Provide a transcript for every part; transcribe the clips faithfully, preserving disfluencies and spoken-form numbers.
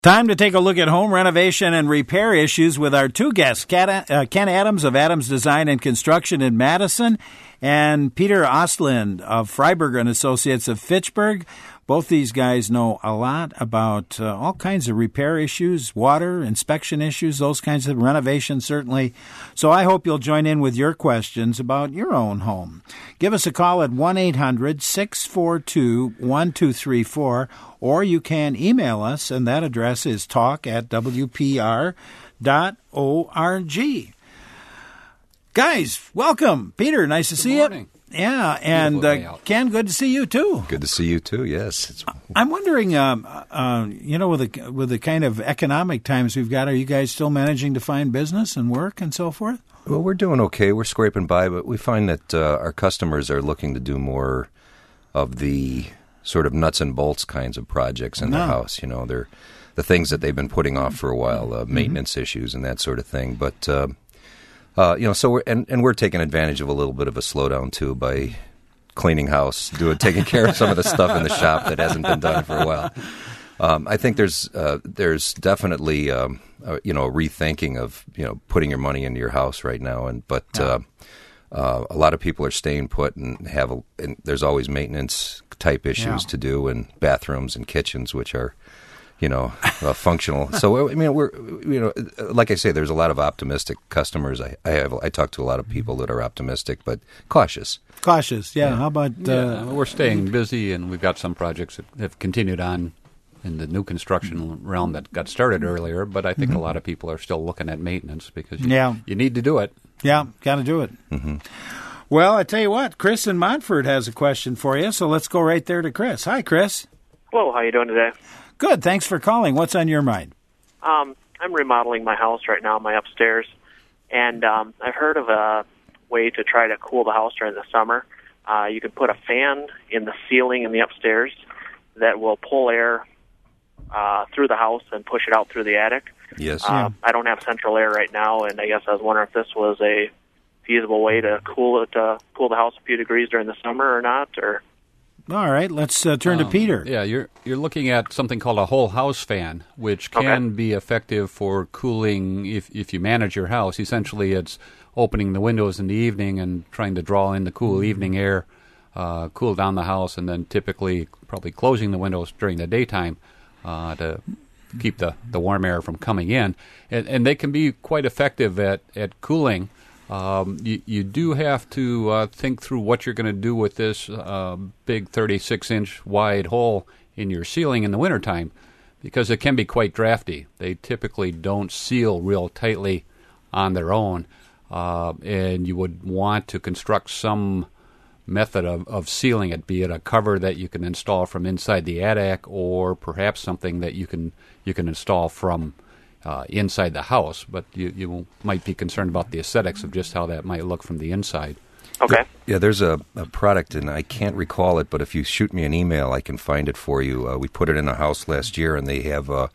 Time to take a look at home renovation and repair issues with our two guests, Ken Adams of Adams Design and Construction in Madison and Peter Ostland of Freiberg and Associates of Fitchburg. Both these guys know a lot about uh, all kinds of repair issues, water, inspection issues, those kinds of renovations, certainly. So I hope you'll join in with your questions about your own home. Give us a call at one eight hundred six four two one two three four, or you can email us, and that address is talk at w p r dot org. Guys, welcome. Peter, nice to Good see morning. you. Yeah, and uh, Ken, good to see you too. Good to see you too. Yes, it's... I'm wondering, um, uh, you know, with the with the kind of economic times we've got, are you guys still managing to find business and work and so forth? Well, we're doing okay. We're scraping by, but we find that uh, our customers are looking to do more of the sort of nuts and bolts kinds of projects in No. their house. You know, they're the things that they've been putting off for a while, uh, maintenance mm-hmm. issues and that sort of thing. But uh, Uh, you know, so we're and, and we're taking advantage of a little bit of a slowdown too by cleaning house, doing taking care of some of the stuff in the shop that hasn't been done for a while. Um, I think there's uh, there's definitely um, uh, you know a rethinking of you know putting your money into your house right now, and but uh, uh, a lot of people are staying put and have a, and there's always maintenance type issues Yeah. to do, and bathrooms and kitchens which are. You know, uh, functional. So I mean, we're you know, like I say, there's a lot of optimistic customers. I, I have I talk to a lot of people that are optimistic, but cautious. Cautious, yeah. yeah. How about uh, yeah, we're staying busy, and we've got some projects that have continued on in the new construction realm that got started earlier. But I think mm-hmm. a lot of people are still looking at maintenance because you, yeah. you need to do it. Yeah, got to do it. Mm-hmm. Well, I tell you what, Chris in Montford has a question for you, so let's go right there to Chris. Hi, Chris. Hello, how you doing today? Good, thanks for calling. What's on your mind? Um, I'm remodeling my house right now, my upstairs, and um, I've heard of a way to try to cool the house during the summer. Uh, you can put a fan in the ceiling in the upstairs that will pull air uh, through the house and push it out through the attic. Yes. Uh, Yeah. I don't have central air right now, and I guess I was wondering if this was a feasible way to cool it, uh, cool the house a few degrees during the summer or not, or... All right, let's uh, turn Um, to Peter. Yeah, you're you're looking at something called a whole house fan, which can Okay. be effective for cooling if if you manage your house. Essentially, it's opening the windows in the evening and trying to draw in the cool evening air, uh, cool down the house, and then typically probably closing the windows during the daytime uh, to keep the, the warm air from coming in. And, and they can be quite effective at, at cooling. Um, you, you do have to uh, think through what you're going to do with this uh, big thirty-six inch wide hole in your ceiling in the wintertime, because it can be quite drafty. They typically don't seal real tightly on their own, uh, and you would want to construct some method of, of sealing it, be it a cover that you can install from inside the attic, or perhaps something that you can you can install from Uh, inside the house, but you, you might be concerned about the aesthetics of just how that might look from the inside. Okay. Yeah, there's a, a product, and I can't recall it, but if you shoot me an email, I can find it for you. Uh, we put it in a house last year, and they have a,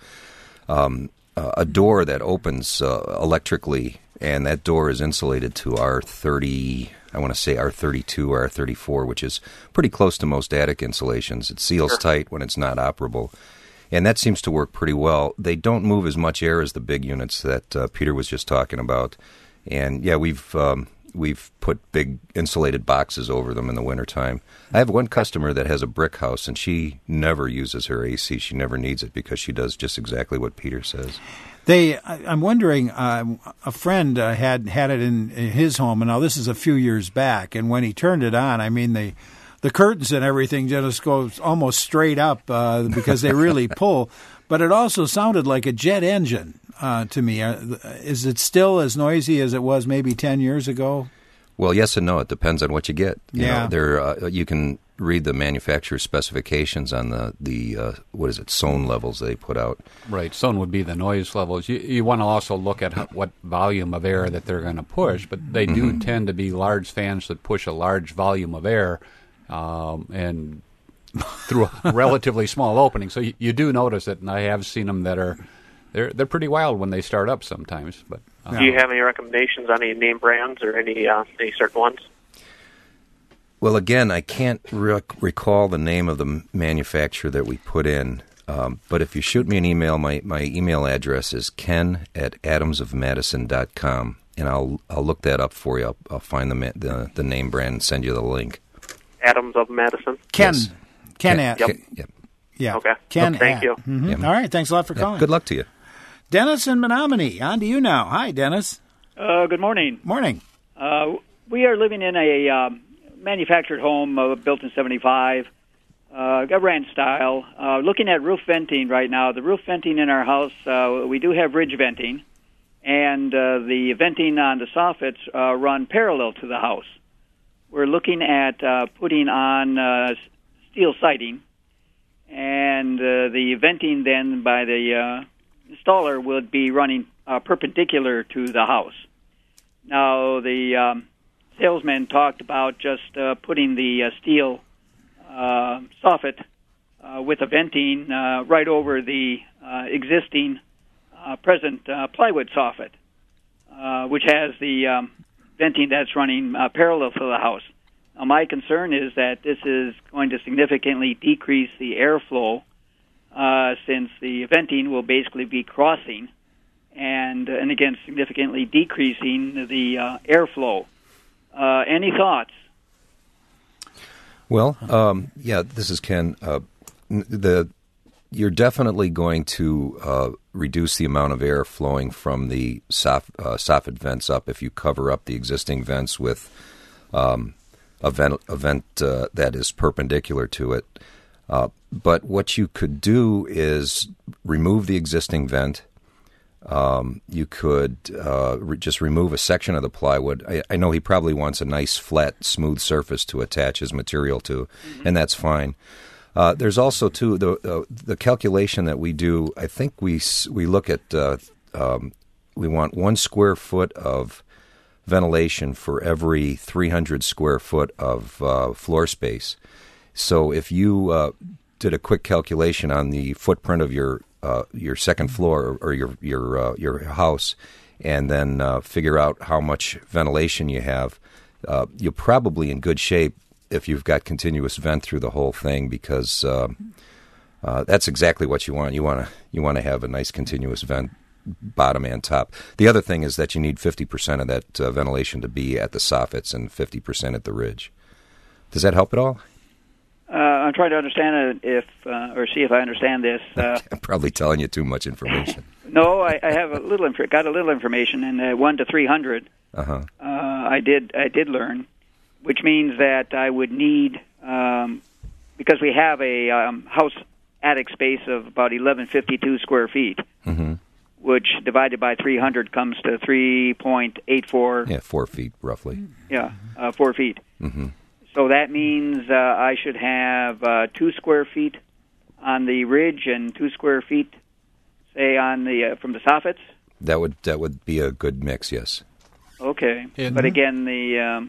um, a door that opens uh, electrically, and that door is insulated to R thirty, I want to say R thirty-two or R thirty-four, which is pretty close to most attic insulations. It seals Sure. tight when it's not operable. And that seems to work pretty well. They don't move as much air as the big units that uh, Peter was just talking about. And, yeah, we've um, we've put big insulated boxes over them in the wintertime. I have one customer that has a brick house, and she never uses her A C. She never needs it because she does just exactly what Peter says. They, I, I'm wondering, uh, a friend uh, had had it in, in his home, and now this is a few years back, and when he turned it on, I mean, the the curtains and everything just go almost straight up uh, because they really pull, but it also sounded like a jet engine uh, to me. Uh, is it still as noisy as it was maybe ten years ago? Well, yes and no. It depends on what you get. You Yeah. know, there, uh, you can read the manufacturer's specifications on the, the uh, what is it, SON levels they put out. Right, SON would be the noise levels. You, you want to also look at how, what volume of air that they're going to push, but they do Mm-hmm. tend to be large fans that push a large volume of air um, and through a relatively small opening. So you, you do notice it, and I have seen them that are they're they're pretty wild when they start up sometimes. But uh, Do you have any recommendations on any name brands or any uh, any certain ones? Well, again, I can't rec- recall the name of the m- manufacturer that we put in. Um, but if you shoot me an email, my, my email address is ken at adams of madison dot com, and I'll I'll look that up for you. I'll, I'll find the, the the name brand and send you the link. Adams of Madison. Ken. Yes. Ken Ken, at. Ken, yep. Yeah. Okay. Ken Okay, thank at. you. Mhm. Yep. All right. Thanks a lot for Yep. calling. Good luck to you. Dennis in Menominee. On to you now. Hi, Dennis. Uh, good morning. Morning. Uh, we are living in a um, manufactured home uh, built in seventy-five, uh, a ranch style. Uh, looking at roof venting right now, the roof venting in our house, uh, we do have ridge venting, and uh, the venting on the soffits uh, run parallel to the house. We're looking at uh, putting on uh, steel siding, and uh, the venting then by the uh, installer would be running uh, perpendicular to the house. Now, the um, salesman talked about just uh, putting the uh, steel uh, soffit uh, with the venting uh, right over the uh, existing uh, present uh, plywood soffit, uh, which has the um, venting that's running uh, parallel to the house. Now, my concern is that this is going to significantly decrease the airflow uh, since the venting will basically be crossing and, and again, significantly decreasing the uh, airflow. Uh, any thoughts? Well, um, yeah, this is Ken. Uh, the you're definitely going to uh, reduce the amount of air flowing from the soff, uh, soffit vents up if you cover up the existing vents with um, a vent, a vent uh, that is perpendicular to it. Uh, but what you could do is remove the existing vent. Um, you could uh, re- just remove a section of the plywood. I, I know he probably wants a nice, flat, smooth surface to attach his material to, mm-hmm. and that's fine. Uh, there's also, too, the uh, the calculation that we do, I think we we look at, uh, um, we want one square foot of ventilation for every three hundred square foot of uh, floor space. So if you uh, did a quick calculation on the footprint of your uh, your second floor or, or your your uh, your house, and then uh, figure out how much ventilation you have, uh, you're probably in good shape if you've got continuous vent through the whole thing, because uh, uh, that's exactly what you want. You want to you want to have a nice continuous vent, bottom and top. The other thing is that you need fifty percent of that uh, ventilation to be at the soffits and fifty percent at the ridge. Does that help at all? Uh, I'm trying to understand it if, uh, or see if I understand this. Uh, I'm probably telling you too much information. no, I, I have a little, inf- got a little information, and uh, one to three hundred. Uh-huh. Uh, I did, I did learn, which means that I would need, um, because we have a um, house attic space of about eleven fifty-two square feet, mm-hmm. which divided by three hundred comes to three point eight four. Yeah, four feet roughly. Yeah, uh, four feet. Mm-hmm. So that means uh, I should have uh, two square feet on the ridge and two square feet, say, on the uh, from the soffits. That would that would be a good mix, yes. Okay, And but again, the um,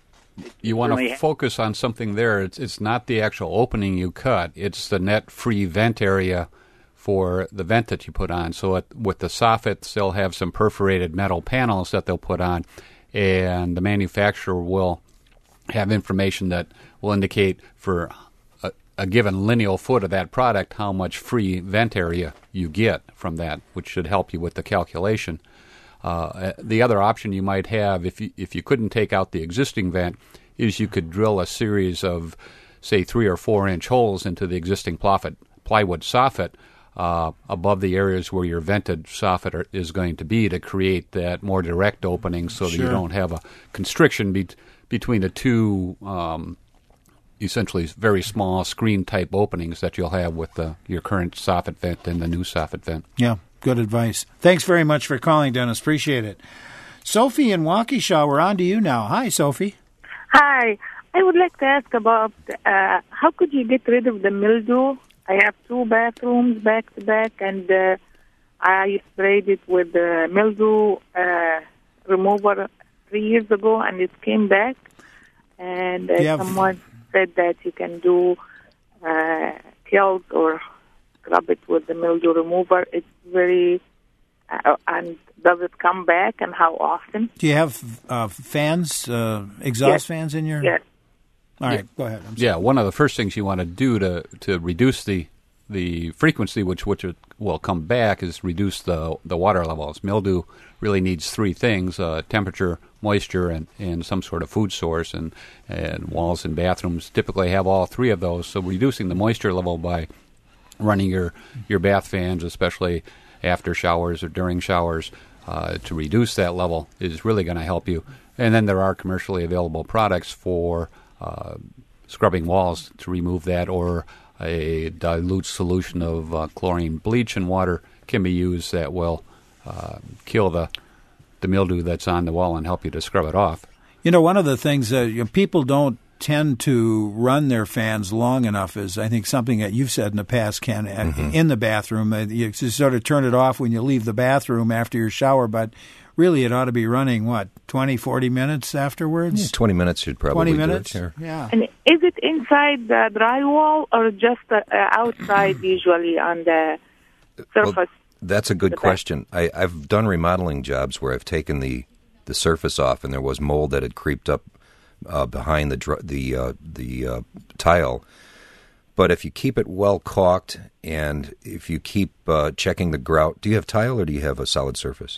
you want to ha- focus on something there. It's it's not the actual opening you cut; it's the net free vent area for the vent that you put on. So at, with the soffits, they'll have some perforated metal panels that they'll put on, and the manufacturer will have information that will indicate for a, a given lineal foot of that product how much free vent area you get from that, which should help you with the calculation. Uh, the other option you might have, if you, if you couldn't take out the existing vent, is you could drill a series of, say, three or four inch holes into the existing plywood, plywood soffit uh, above the areas where your vented soffit are, is going to be, to create that more direct opening, so Sure. that you don't have a constriction be, between the two um, essentially very small screen-type openings that you'll have with the, your current soffit vent and the new soffit vent. Yeah, good advice. Thanks very much for calling, Dennis. Appreciate it. Sophie in Waukesha, we're on to you now. Hi, Sophie. Hi. I would like to ask about uh, how could you get rid of the mildew? I have two bathrooms back to back, and uh, I sprayed it with the mildew uh, remover three years ago, and it came back. And uh, Yeah. someone said that you can do uh, kill or scrub it with the mildew remover. It's very, uh, and does it come back, and how often? Do you have uh, fans, uh, exhaust Yes. fans in your... Yes. All right, go ahead. I'm sorry. Yeah, one of the first things you want to do to, to reduce the the frequency which which it will come back is reduce the the water levels. Mildew really needs three things: uh, temperature, moisture, and, and some sort of food source. And, and walls and bathrooms typically have all three of those. So reducing the moisture level by running your, your bath fans, especially after showers or during showers, uh, to reduce that level is really going to help you. And then there are commercially available products for uh, scrubbing walls to remove that, or a dilute solution of uh, chlorine bleach in water can be used that will uh, kill the the mildew that's on the wall and help you to scrub it off. You know, one of the things that you know, people don't tend to run their fans long enough is, I think, something that you've said in the past, Ken, mm-hmm. in the bathroom. Uh, you just sort of turn it off when you leave the bathroom after your shower, but really it ought to be running, what, twenty, forty minutes afterwards? Yeah, twenty minutes should probably twenty minutes? do it. Sure. Yeah. And is it inside the drywall or just uh, outside, usually on the surface? Well, that's a good question. I, I've done remodeling jobs where I've taken the, the surface off and there was mold that had creeped up uh, behind the dr- the uh, the uh, tile. But if you keep it well caulked and if you keep uh, checking the grout, do you have tile or do you have a solid surface?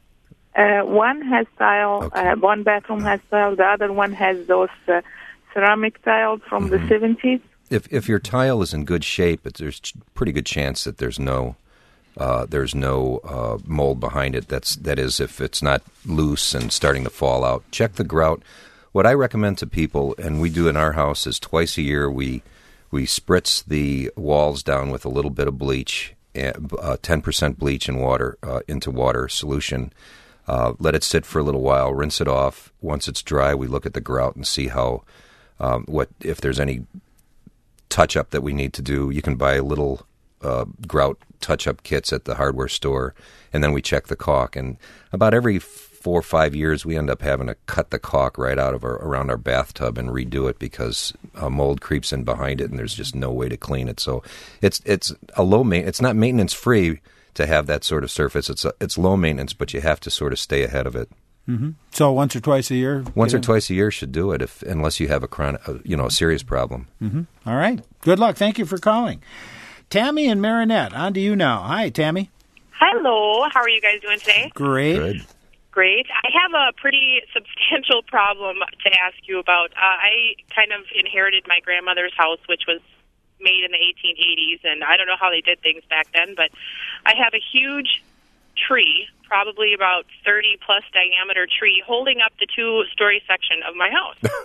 Uh, one has tile, Okay. uh, one bathroom has tile, the other one has those uh, ceramic tiles from Mm-hmm. the seventies. If if your tile is in good shape, it, there's a pretty good chance that there's no uh, there's no uh, mold behind it. That's that is if it's not loose and starting to fall out. Check the grout. What I recommend to people, and we do in our house, is twice a year we we spritz the walls down with a little bit of bleach, uh, ten percent bleach and water uh, into water solution. Uh, let it sit for a little while. Rinse it off. Once it's dry, we look at the grout and see how um, what if there's any touch-up that we need to do. You can buy little uh, grout touch-up kits at the hardware store, and then we check the caulk. And about every four or five years, we end up having to cut the caulk right out of our around our bathtub and redo it because uh, mold creeps in behind it, and there's just no way to clean it. So it's it's a low ma- It's not maintenance-free to have that sort of surface. It's a, it's low maintenance, but you have to sort of stay ahead of it. Mm-hmm. So once or twice a year? Once or know? twice a year should do it, if unless you have a chronic, uh, you know, a serious problem. Mm-hmm. All right. Good luck. Thank you for calling. Tammy and Marinette, on to you now. Hi, Tammy. Hello. How are you guys doing today? Great. Good. Great. I have a pretty substantial problem to ask you about. Uh, I kind of inherited my grandmother's house, which was made in the eighteen eighties, and I don't know how they did things back then, but I have a huge tree, probably about thirty plus diameter tree, holding up the two-story section of my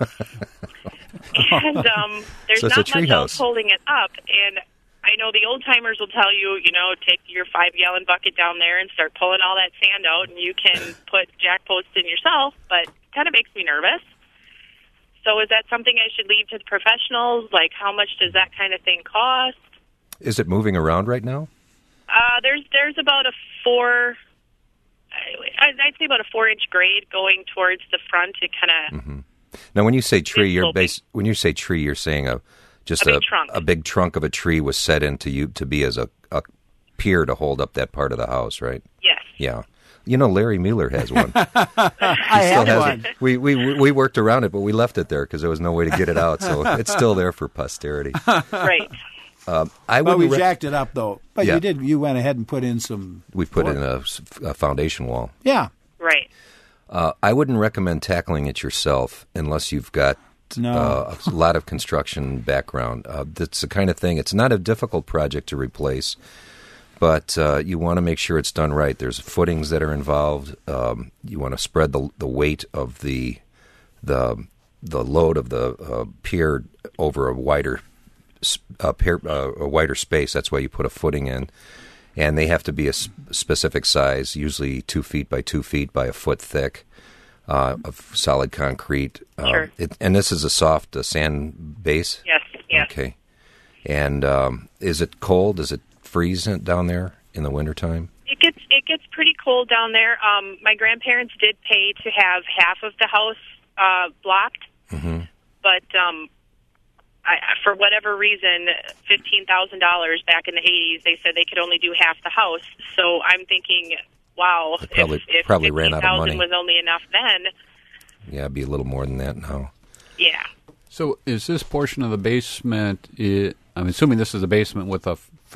house. and um, there's So it's not a tree much house. else holding it up, and I know the old-timers will tell you, you know, take your five-gallon bucket down there and start pulling all that sand out, and you can put jack posts in yourself, but it kind of makes me nervous. So is that something I should leave to the professionals? Like, how much does that kind of thing cost? Is it moving around right now? Uh, there's there's about a four, I- I'd say about a four-inch grade going towards the front. It kind of... Mm-hmm. Now, when you say tree, It's you're sloping. base. When you say tree, you're saying a just A big trunk. a big trunk of a tree was set into you to be as a, a pier to hold up that part of the house, right? Yes. Yeah. You know, Larry Mueller has one. I Still have has one. it. We we we worked around it, but we left it there because there was no way to get it out. So it's still there for posterity. Right. Um, I But would. we jacked it up, though. But Yeah. you did. You went ahead and put in some... we put in a, s- a foundation wall. Yeah. Right. Uh, I wouldn't recommend tackling it yourself unless you've got No. uh, a lot of construction background. Uh, that's the kind of thing. It's not a difficult project to replace, but uh, you want to make sure it's done right. There's footings that are involved. Um, you want to spread the the weight of the the the load of the uh, pier over a wider s- uh, pier, uh, a wider space. That's why you put a footing in. And they have to be a s- specific size, usually two feet by two feet by a foot thick, uh, of solid concrete. Uh, Sure. it, and this is a soft uh, sand base? Yes. Yes. Okay. And um, is it cold? Does it freeze in- down there in the wintertime? It gets it gets pretty cold down there. Um, my grandparents did pay to have half of the house uh, blocked, Mm-hmm. but um, I, for whatever reason, fifteen thousand dollars back in the eighties, they said they could only do half the house. So I'm thinking, wow, They probably- if, if probably ran out of fifteen thousand money. was only enough then, Yeah, it'd be a little more than that now. yeah. So is this portion of the basement, i I'm assuming this is a basement with a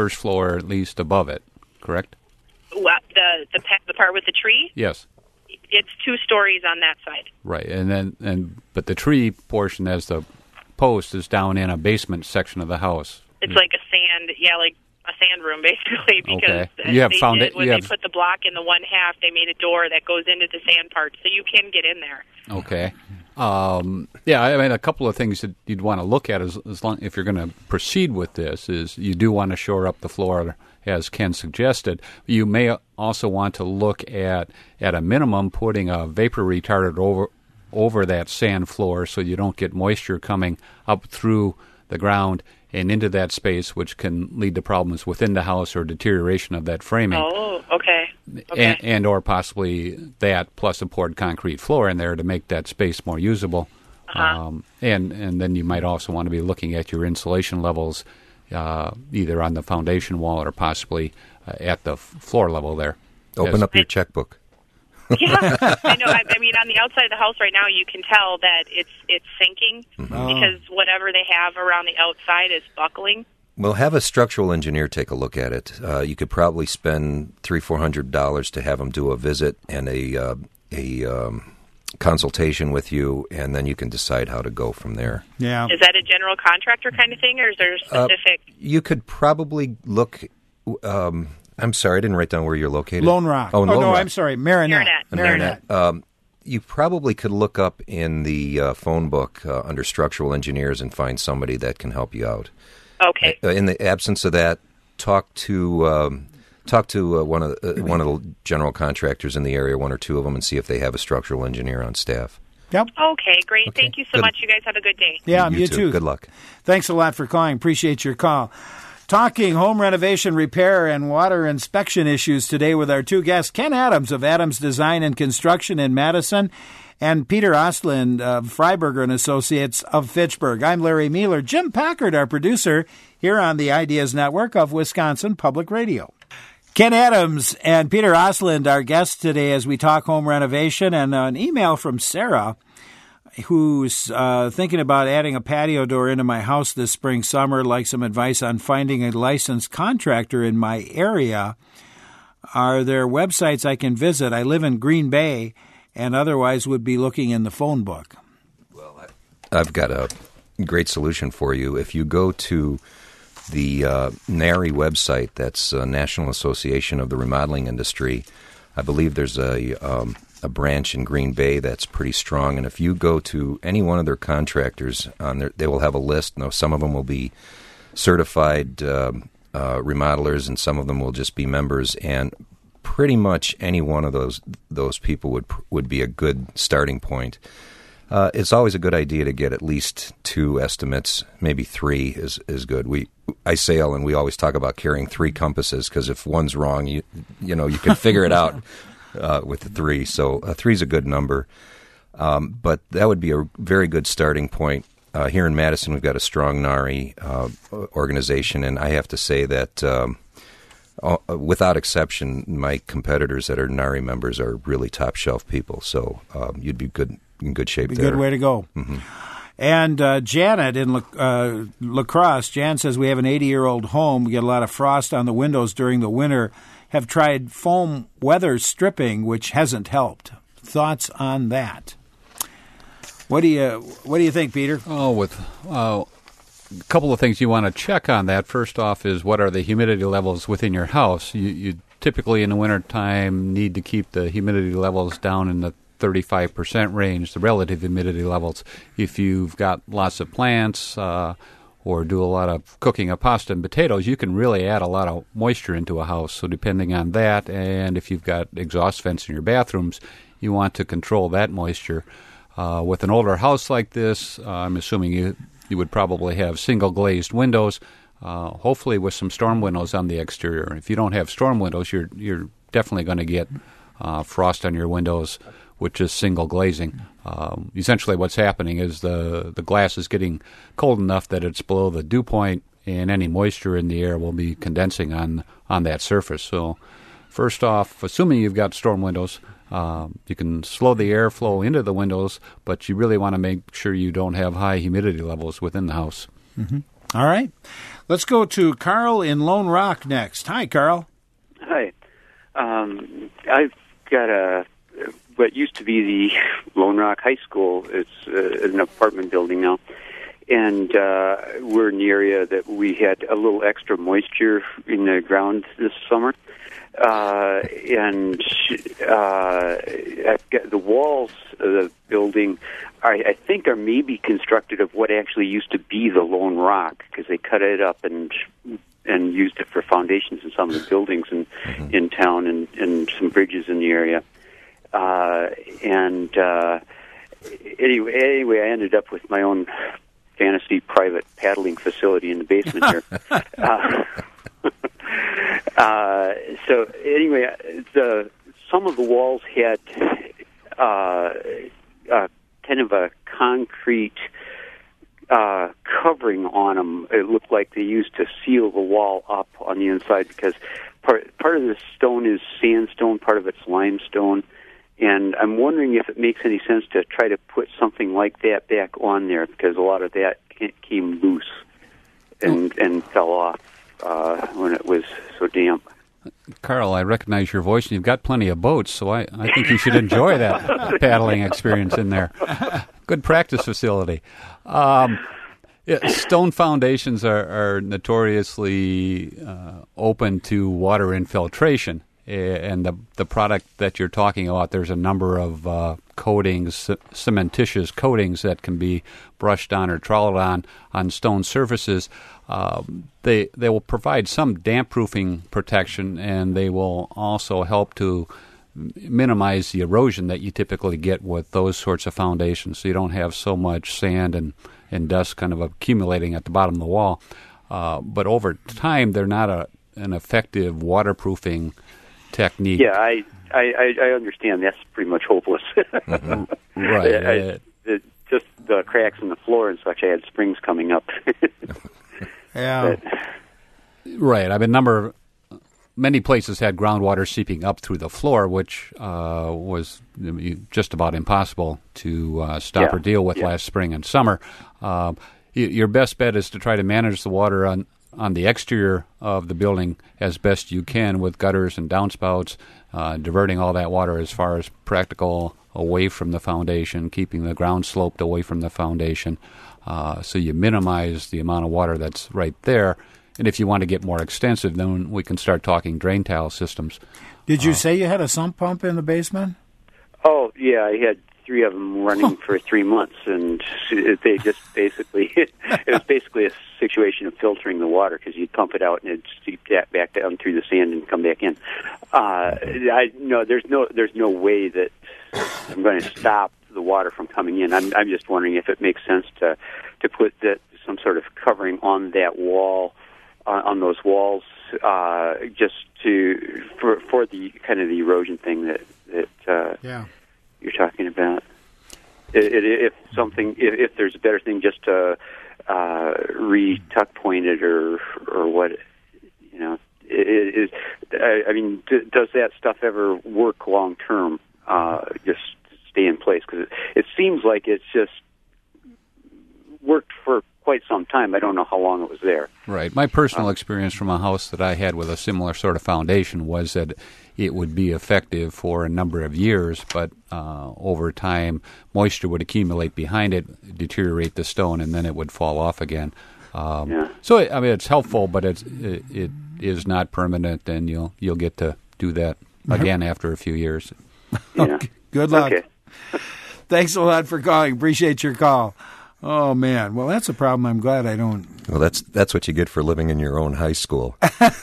first floor at least above it, correct? What, the the pa- the part with the tree? Yes. It's two stories on that side. Right, and then and but the tree portion, as the post, is down in a basement section of the house. It's like a sand, yeah, like a sand room basically. Because okay. You have they found did, it. when You they have... put the block in the one half, they made a door that goes into the sand part, so you can get in there. Okay. Um, yeah, I mean, a couple of things that you'd want to look at is, as long if you're going to proceed with this is you do want to shore up the floor, as Ken suggested. You may also want to look at, at a minimum, putting a vapor retardant over over that sand floor so you don't get moisture coming up through the ground and into that space, which can lead to problems within the house or deterioration of that framing. Oh, okay. okay. And, and or possibly that plus a poured concrete floor in there to make that space more usable. Uh-huh. Um, and, and then you might also want to be looking at your insulation levels, uh, either on the foundation wall or possibly uh, at the f- floor level there. Open As, up your checkbook. Yeah, I know. I, I mean, on the outside of the house right now, you can tell that it's it's sinking Mm-hmm. because whatever they have around the outside is buckling. Well, have a structural engineer take a look at it. Uh, you could probably spend three, four hundred dollars to have them do a visit and a uh, a um, consultation with you, and then you can decide how to go from there. Yeah. Is that a general contractor kind of thing, or is there specific? Uh, you could probably look. Um, I'm sorry, I didn't write down where you're located. Lone Rock. Oh, Oh, Lone no, Rock. I'm sorry. Marinette. Marinette. Marinette. Um, you probably could look up in the uh, phone book uh, under structural engineers and find somebody that can help you out. Okay. Uh, in the absence of that, talk to um, talk to uh, one of the, uh, one of the general contractors in the area, one or two of them, and see if they have a structural engineer on staff. Yep. Okay, great. Okay, Thank you so good. much. You guys have a good day. Yeah, you, you too. too. Good luck. Thanks a lot for calling. Appreciate your call. Talking home renovation, repair, and water inspection issues today with our two guests, Ken Adams of Adams Design and Construction in Madison, and Peter Ostland of Freiberger and Associates of Fitchburg. I'm Larry Mueller. Jim Packard, our producer, here on the Ideas Network of Wisconsin Public Radio. Ken Adams and Peter Ostland, our guests today as we talk home renovation, and an email from Sarah, who's uh, thinking about adding a patio door into my house this spring, summer, like some advice on finding a licensed contractor in my area. Are there websites I can visit? I live in Green Bay and otherwise would be looking in the phone book. Well, I've got a great solution for you. If you go to the uh, NARI website, that's uh, National Association of the Remodeling Industry, I believe there's a um, a branch in Green Bay that's pretty strong. And if you go to any one of their contractors, on their, they will have a list. Now, some of them will be certified uh, uh, remodelers, and some of them will just be members. And pretty much any one of those those people would would be a good starting point. Uh, it's always a good idea to get at least two estimates, maybe three is is good. We I sail, and we always talk about carrying three compasses because if one's wrong, you you know you can figure it out uh, with the three. So uh, three's a good number, um, but that would be a very good starting point. Uh, here in Madison, we've got a strong NARI uh, organization, and I have to say that. Um, Uh, without exception, my competitors that are NARI members are really top shelf people. So um, you'd be good in good shape Be a there. good way to go. Mm-hmm. And uh, Janet in La, uh, La Crosse, Jan says we have an eighty-year-old home. We get a lot of frost on the windows during the winter. Have tried foam weather stripping, which hasn't helped. Thoughts on that? What do you What do you think, Peter? Oh, with uh, a couple of things you want to check on that. First off is what are the humidity levels within your house. You, you typically in the wintertime need to keep the humidity levels down in the thirty-five percent range, the relative humidity levels. If you've got lots of plants uh, or do a lot of cooking of pasta and potatoes, you can really add a lot of moisture into a house. So depending on that, and if you've got exhaust vents in your bathrooms, you want to control that moisture. Uh, with an older house like this, uh, I'm assuming you you would probably have single glazed windows, uh, hopefully with some storm windows on the exterior. If you don't have storm windows, you're you're definitely going to get uh, frost on your windows, which is single glazing. Um, essentially what's happening is the, the glass is getting cold enough that it's below the dew point, and any moisture in the air will be condensing on, on that surface. So first off, assuming you've got storm windows, Um, you can slow the airflow into the windows, but you really want to make sure you don't have high humidity levels within the house. Mm-hmm. All right. Let's go to Carl in Lone Rock next. Hi, Carl. Hi. Um, I've got a what used to be the Lone Rock High School. It's uh, an apartment building now. And uh, we're in the area that we had a little extra moisture in the ground this summer. Uh, and uh, I've got the walls of the building, I, I think, are maybe constructed of what actually used to be the Lone Rock, because they cut it up and and used it for foundations in some of the buildings in, mm-hmm. in town and, and some bridges in the area. Uh, and uh, anyway, anyway, I ended up with my own fantasy private paddling facility in the basement here. uh, uh, so anyway, the some of the walls had uh, uh, kind of a concrete uh, covering on them. It looked like they used to seal the wall up on the inside, because part part of the stone is sandstone, part of it's limestone. And I'm wondering if it makes any sense to try to put something like that back on there, because a lot of that came loose and and fell off uh, when it was so damp. Carl, I recognize your voice, and you've got plenty of boats, so I, I think you should enjoy that paddling experience in there. Good practice facility. Um, yeah, stone foundations are, are notoriously uh, open to water infiltration. And the the product that you're talking about, there's a number of uh, coatings, cementitious coatings that can be brushed on or troweled on on stone surfaces. Uh, they they will provide some damp-proofing protection, and they will also help to minimize the erosion that you typically get with those sorts of foundations, so you don't have so much sand and, and dust kind of accumulating at the bottom of the wall. Uh, but over time, they're not a an effective waterproofing technique. Yeah, I, I, I understand. That's pretty much hopeless. mm-hmm. Right. I, I, it, just the cracks in the floor and such, I had springs coming up. yeah. But, right. I mean, a number of, many places had groundwater seeping up through the floor, which uh, was just about impossible to uh, stop yeah. or deal with yeah. last spring and summer. Uh, your best bet is to try to manage the water on on the exterior of the building as best you can with gutters and downspouts, uh, diverting all that water as far as practical away from the foundation, keeping the ground sloped away from the foundation, uh, so you minimize the amount of water that's right there. And if you want to get more extensive, then we can start talking drain tile systems. Did you uh, say you had a sump pump in the basement? Oh, yeah, I had three of them running for three months, and they just basically, it was basically a situation of filtering the water, because you'd pump it out and it'd seep that back down through the sand and come back in. Uh, I no, there's no, there's no way that I'm going to stop the water from coming in. I'm, I'm just wondering if it makes sense to to put that some sort of covering on that wall, on, on those walls, uh, just to for for the kind of the erosion thing that that. Uh, yeah. You're talking about. It, it, if something, if, if there's a better thing, just to uh, re-tuck point it, or or what, you know, it, it, I, I mean, d- does that stuff ever work long term? Uh, just stay in place, because it, it seems like it's just worked for quite some time. I don't know how long it was there. Right. My personal experience from a house that I had with a similar sort of foundation was that it would be effective for a number of years, but uh, over time, moisture would accumulate behind it, deteriorate the stone, and then it would fall off again. Um, yeah. So, I mean, it's helpful, but it's, it, it is not permanent, and you'll you'll get to do that again after a few years. Yeah. Okay. Good luck. Okay. Thanks a lot for calling. Appreciate your call. Oh, man. Well, that's a problem I'm glad I don't. Well, that's that's what you get for living in your own high school.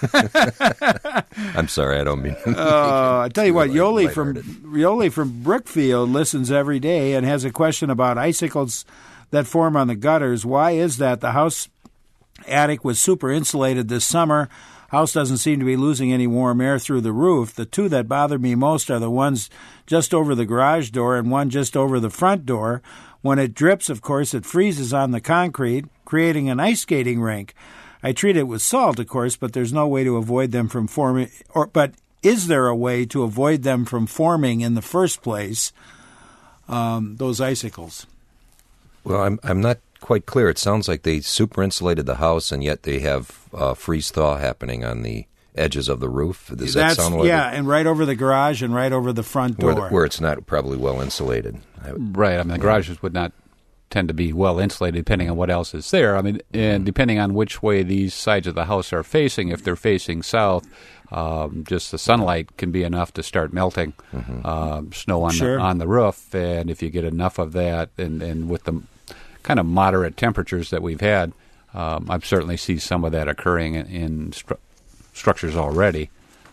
I'm sorry, I don't mean. Oh, I tell you what, Yoli from Yoli from Brookfield listens every day and has a question about icicles that form on the gutters. Why is that? The house attic was super insulated this summer. House doesn't seem to be losing any warm air through the roof. The two that bother me most are the ones just over the garage door and one just over the front door. When it drips, of course, it freezes on the concrete, creating an ice skating rink. I treat it with salt, of course, but there's no way to avoid them from forming. Or, but is there a way to avoid them from forming in the first place? Um, those icicles. Well, I'm I'm not quite clear. It sounds like they super insulated the house, and yet they have uh, freeze thaw happening on the edges of the roof. Does that That's, sound like yeah, it? and right over the garage and right over the front door. Where, the, where it's not probably well insulated. Right. I mean, the garages would not tend to be well insulated depending on what else is there. I mean, and depending on which way these sides of the house are facing, if they're facing south, um, just the sunlight can be enough to start melting mm-hmm. uh, snow on, sure. the, on the roof. And if you get enough of that, and, and with the kind of moderate temperatures that we've had, um, I've certainly seen some of that occurring in, in stru- structures already.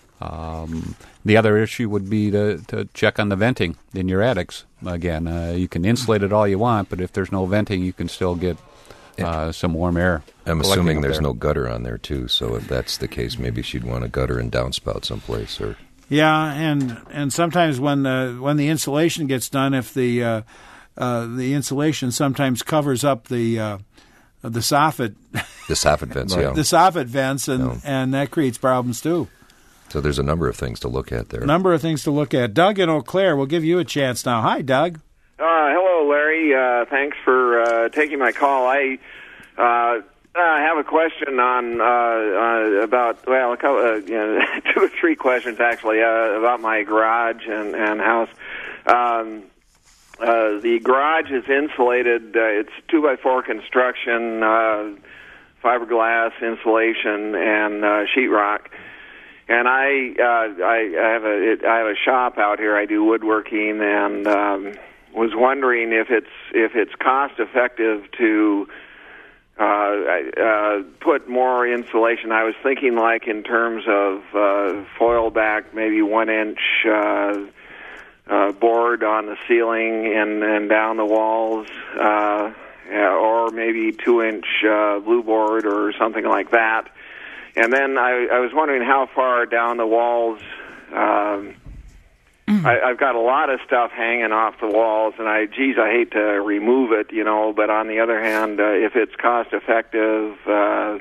Um, the other issue would be to, to check on the venting in your attics. Again, uh, you can insulate it all you want, but if there's no venting, you can still get uh, some warm air. I'm assuming there's there. no gutter on there, too, so if that's the case, maybe she'd want a gutter and downspout someplace. Or Yeah, and and sometimes when the, when the insulation gets done, if the uh, uh, the insulation sometimes covers up the uh, the soffit. The soffit vents, yeah. The soffit vents, and, no. and that creates problems, too. So there's a number of things to look at there. A number of things to look at. Doug in Eau Claire, we'll give you a chance now. Hi, Doug. Uh, hello, Larry. Uh, thanks for uh, taking my call. I uh, uh, have a question on uh, uh, about, well, a couple, uh, you know, two or three questions, actually, uh, about my garage and, and house. Um, uh, the garage is insulated. Uh, it's two by four construction, uh, fiberglass insulation, and uh, sheetrock. And I, uh, I, I have a, it, I have a shop out here. I do woodworking, and um, was wondering if it's if it's cost effective to uh, uh, put more insulation. I was thinking, like in terms of uh, foil back, maybe one inch uh, uh, board on the ceiling and, and down the walls, uh, or maybe two inch uh, blue board or something like that. And then I, I was wondering how far down the walls. Um, mm. I, I've got a lot of stuff hanging off the walls, and I, geez, I hate to remove it, you know. But on the other hand, uh, if it's cost effective, uh,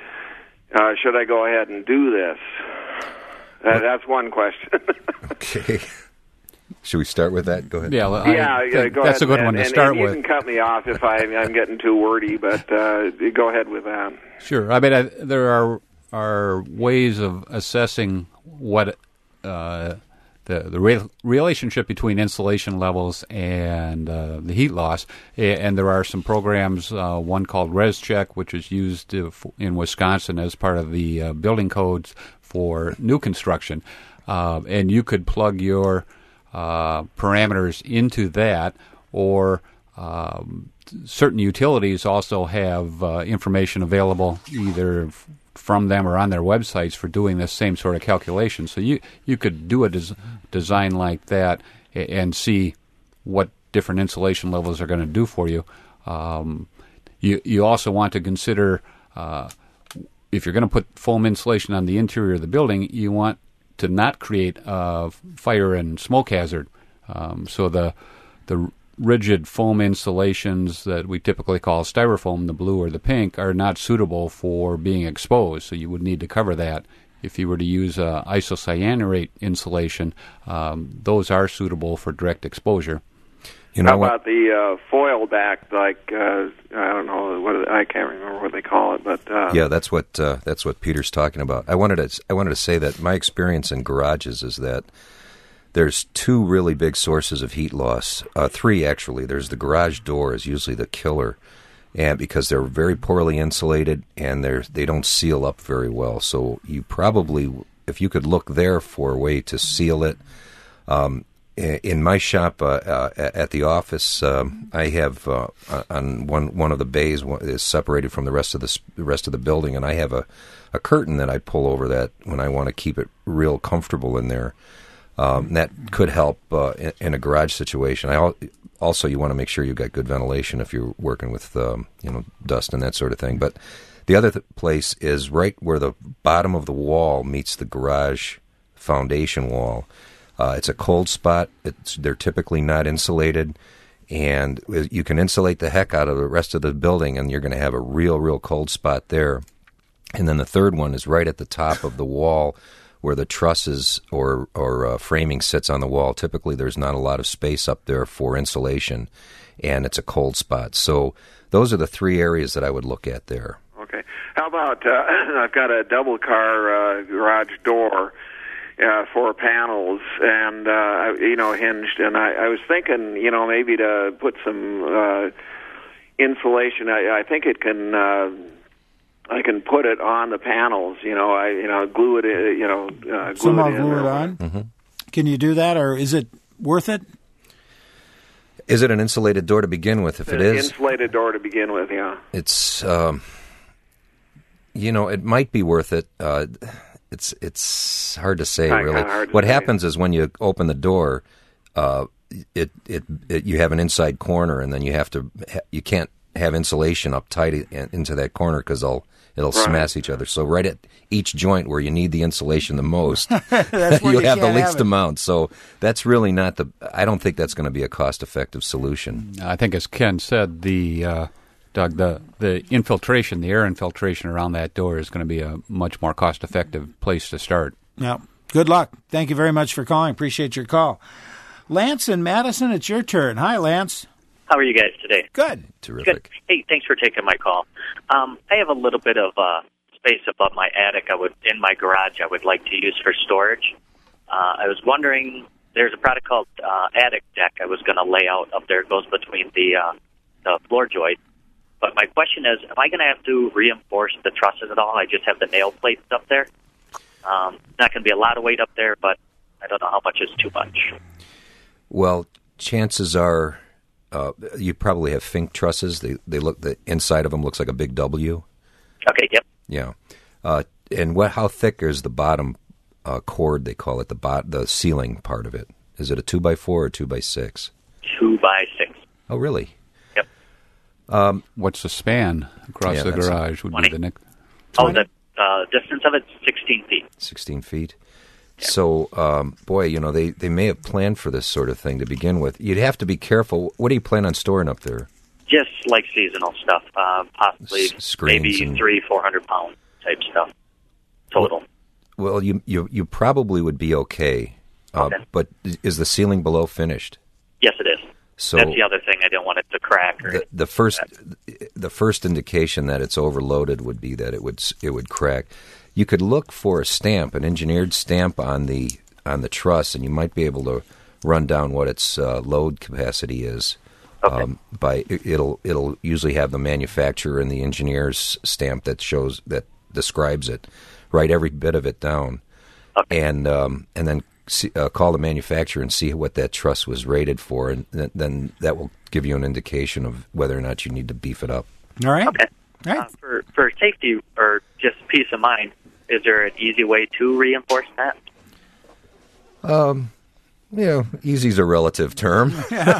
uh, should I go ahead and do this? Uh, that's one question. Okay. Should we start with that? Go ahead. Yeah, well, yeah. I, uh, go that's ahead, a good and, one to and, start and you with. You can cut me off if I, I'm getting too wordy, but uh, go ahead with that. Sure. I mean, I, there are are ways of assessing what uh, the the re- relationship between insulation levels and uh, the heat loss. And there are some programs. Uh, one called ResCheck, which is used uh, in Wisconsin as part of the uh, building codes for new construction, uh, and you could plug your Uh, parameters into that, or um, certain utilities also have uh, information available either f- from them or on their websites for doing this same sort of calculation. So you, you could do a des- design like that a- and see what different insulation levels are going to do for you. Um, you, you also want to consider uh, if you're going to put foam insulation on the interior of the building, you want to not create a fire and smoke hazard. Um, so the the rigid foam insulations that we typically call styrofoam, the blue or the pink, are not suitable for being exposed. So you would need to cover that. If you were to use uh, isocyanurate insulation, um, those are suitable for direct exposure. You know How what? about the uh, foil back? Like uh, I don't know what I can't remember what they call it, but uh, yeah, that's what uh, that's what Peter's talking about. I wanted to I wanted to say that my experience in garages is that there's two really big sources of heat loss. Uh, three actually. There's the garage door is usually the killer, and because they're very poorly insulated and they're they don't seal up very well. So you probably, if you could look there for a way to seal it. Um, In my shop uh, uh, at the office, um, I have uh, on one one of the bays is separated from the rest of the the rest of the building, and I have a, a curtain that I pull over that when I want to keep it real comfortable in there. Um, that could help uh, in, in a garage situation. I al- also you want to make sure you've got good ventilation if you're working with um, you know dust and that sort of thing. But the other th- place is right where the bottom of the wall meets the garage foundation wall. Uh, it's a cold spot. It's, they're typically not insulated, and you can insulate the heck out of the rest of the building, and you're going to have a real, real cold spot there. And then the third one is right at the top of the wall where the trusses or or uh, framing sits on the wall. Typically, there's not a lot of space up there for insulation, and it's a cold spot. So those are the three areas that I would look at there. Okay. How about uh, I've got a double car uh, garage door uh, for panels, and uh, you know hinged, and I, I was thinking, you know, maybe to put some uh, insulation. I, I think it can. Uh, I can put it on the panels, you know. I, you know, glue it, in, you know, uh, glue Somehow it in. glue it on. Mm-hmm. Can you do that, or is it worth it? Is it an insulated door to begin with? If it An is, insulated door to begin with, yeah. it's, um, you know, it might be worth it. Uh, it's it's hard to say, Kinda really. hard to What say. happens is when you open the door, uh, it, it it you have an inside corner, and then you have to you can't have insulation up tight in- into that corner because they'll it'll Right. smash each other. So right at each joint where you need the insulation the most, That's where you you have the can't least have it. amount. So that's really not the. I don't think that's going to be a cost-effective solution. I think, as Ken said, the uh, Doug, the the infiltration, the air infiltration around that door is going to be a much more cost-effective place to start. Yeah. Good luck. Thank you very much for calling. Appreciate your call. Lance in Madison, it's your turn. Hi, Lance. How are you guys today? Good. Terrific. Good. Hey, thanks for taking my call. Um, I have a little bit of uh, space above my attic. I would in my garage. I would like to use for storage. Uh, I was wondering. There's a product called uh, Attic Deck. I was going to lay out up there. It goes between the uh, the floor joist. But my question is, am I going to have to reinforce the trusses at all? I just have the nail plates up there. Um, not going to be a lot of weight up there, but I don't know how much is too much. Well, chances are uh, you probably have Fink trusses. They they look the inside of them looks like a big W. Okay. Yep. Yeah. Uh, and what? How thick is the bottom uh, cord? They call it the bot the ceiling part of it. Is it a two by four or two by six? Two by six. Oh, really? Yep. Um, What's the span across Yeah, the that's- garage would twenty. be the next. Oh, the uh, distance of it sixteen feet. sixteen feet. So, um, boy, you know, they, they may have planned for this sort of thing to begin with. You'd have to be careful. What do you plan on storing up there? Just like seasonal stuff, uh, possibly S- screens maybe and- three, four hundred pound type stuff total. Well, you you, you probably would be okay. Uh, Okay. But is the ceiling below finished? Yes, it is. So That's the other thing. I don't want it to crack. Or the, the first the first indication that it's overloaded would be that it would s- it would crack. You could look for a stamp, an engineered stamp on the on the truss, and you might be able to run down what its uh, load capacity is. Okay. Um, by it- it'll it'll usually have the manufacturer and the engineer's stamp that shows that describes it. Write every bit of it down, Okay. and um, and then see, uh, call the manufacturer and see what that truss was rated for, and th- then that will give you an indication of whether or not you need to beef it up. All right. Okay. All right. Uh, for for safety or just peace of mind, is there an easy way to reinforce that? Um, you know, easy's a relative term.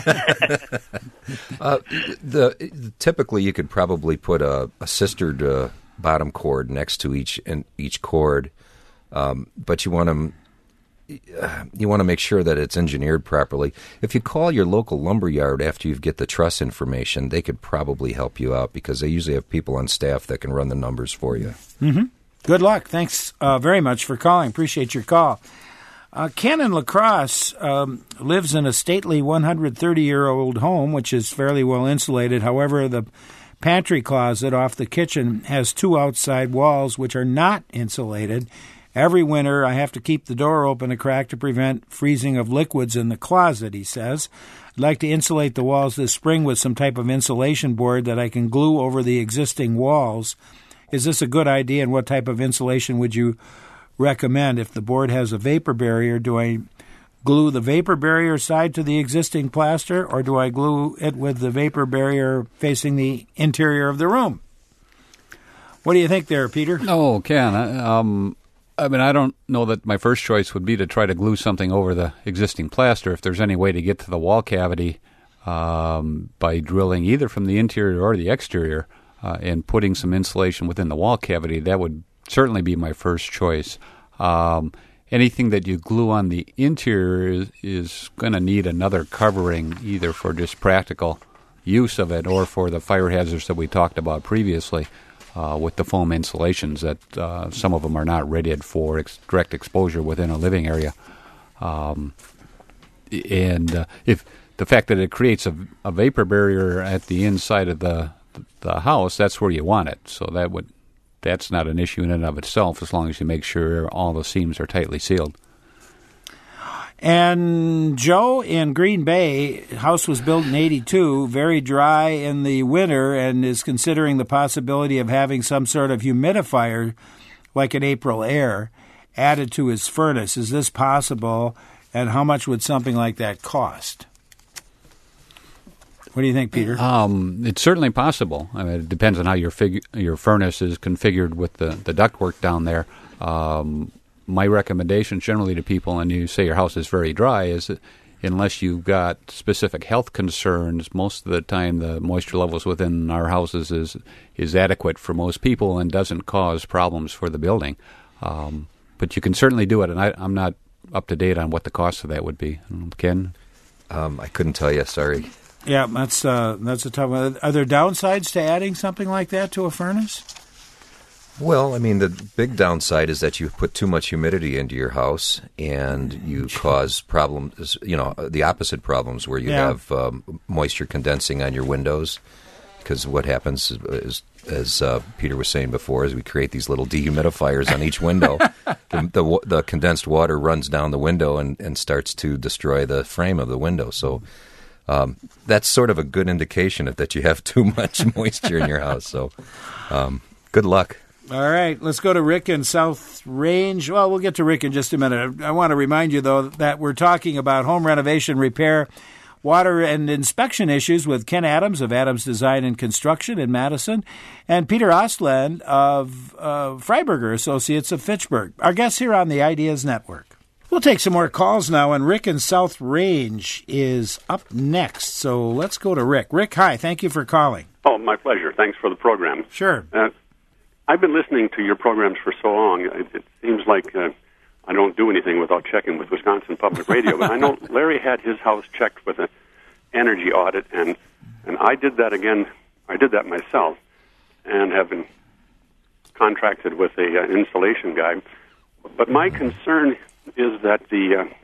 uh, the typically you could probably put a, a sistered uh, bottom cord next to each and each cord, um, but you want to you want to make sure that it's engineered properly. If you call your local lumber yard after you get the truss information, they could probably help you out because they usually have people on staff that can run the numbers for you. Mm-hmm. Good luck. Thanks uh, very much for calling. Appreciate your call. Uh, Ken in La Crosse um, lives in a stately one hundred thirty-year-old home, which is fairly well insulated. However, the pantry closet off the kitchen has two outside walls which are not insulated. Every winter, I have to keep the door open a crack to prevent freezing of liquids in the closet, he says. I'd like to insulate the walls this spring with some type of insulation board that I can glue over the existing walls. Is this a good idea, and what type of insulation would you recommend? If the board has a vapor barrier, do I glue the vapor barrier side to the existing plaster, or do I glue it with the vapor barrier facing the interior of the room? What do you think there, Peter? Oh, Ken, I- um, I mean, I don't know that my first choice would be to try to glue something over the existing plaster. If there's any way to get to the wall cavity um, by drilling either from the interior or the exterior uh, and putting some insulation within the wall cavity, that would certainly be my first choice. Um, anything that you glue on the interior is, is going to need another covering, either for just practical use of it or for the fire hazards that we talked about previously. uh, with the foam insulations that uh, some of them are not rated for ex- direct exposure within a living area. Um, and uh, if the fact that it creates a, a vapor barrier at the inside of the the house, that's where you want it. So that would that's not an issue in and of itself, as long as you make sure all the seams are tightly sealed. And Joe in Green Bay, house was built in eighty-two, very dry in the winter, and is considering the possibility of having some sort of humidifier, like an April Air, added to his furnace. Is this possible, and how much would something like that cost? What do you think, Peter? Um, it's certainly possible. I mean, it depends on how your fig- your furnace is configured with the, the ductwork down there. Um, my recommendation generally to people, and you say your house is very dry, is that unless you've got specific health concerns, most of the time the moisture levels within our houses is is adequate for most people and doesn't cause problems for the building. Um, but you can certainly do it, and I, I'm not up to date on what the cost of that would be. Ken? Um, I couldn't tell you, sorry. Yeah, that's uh, that's a tough one. Are there downsides to adding something like that to a furnace? Well, I mean, the big downside is that you put too much humidity into your house, and you cause problems, you know, the opposite problems where you Yeah. have um, moisture condensing on your windows. Because what happens is, is as uh, Peter was saying before, is we create these little dehumidifiers on each window. the, the the condensed water runs down the window and, and starts to destroy the frame of the window. So um, that's sort of a good indication of that you have too much moisture in your house. So um, good luck. All right, let's go to Rick in South Range. Well, we'll get to Rick in just a minute. I want to remind you, though, that we're talking about home renovation, repair, water and inspection issues with Ken Adams of Adams Design and Construction in Madison and Peter Ostland of uh, Freiberger Associates of Fitchburg. Our guests here on the Ideas Network. We'll take some more calls now, and Rick in South Range is up next. So let's go to Rick. Rick, hi. Thank you for calling. Oh, my pleasure. Thanks for the program. Sure. Uh, I've been listening to your programs for so long. It, it seems like uh, I don't do anything without checking with Wisconsin Public Radio. But I know Larry had his house checked with an energy audit, and and I did that again. I did that myself, and have been contracted with a uh, installation guy. But my concern is that the uh,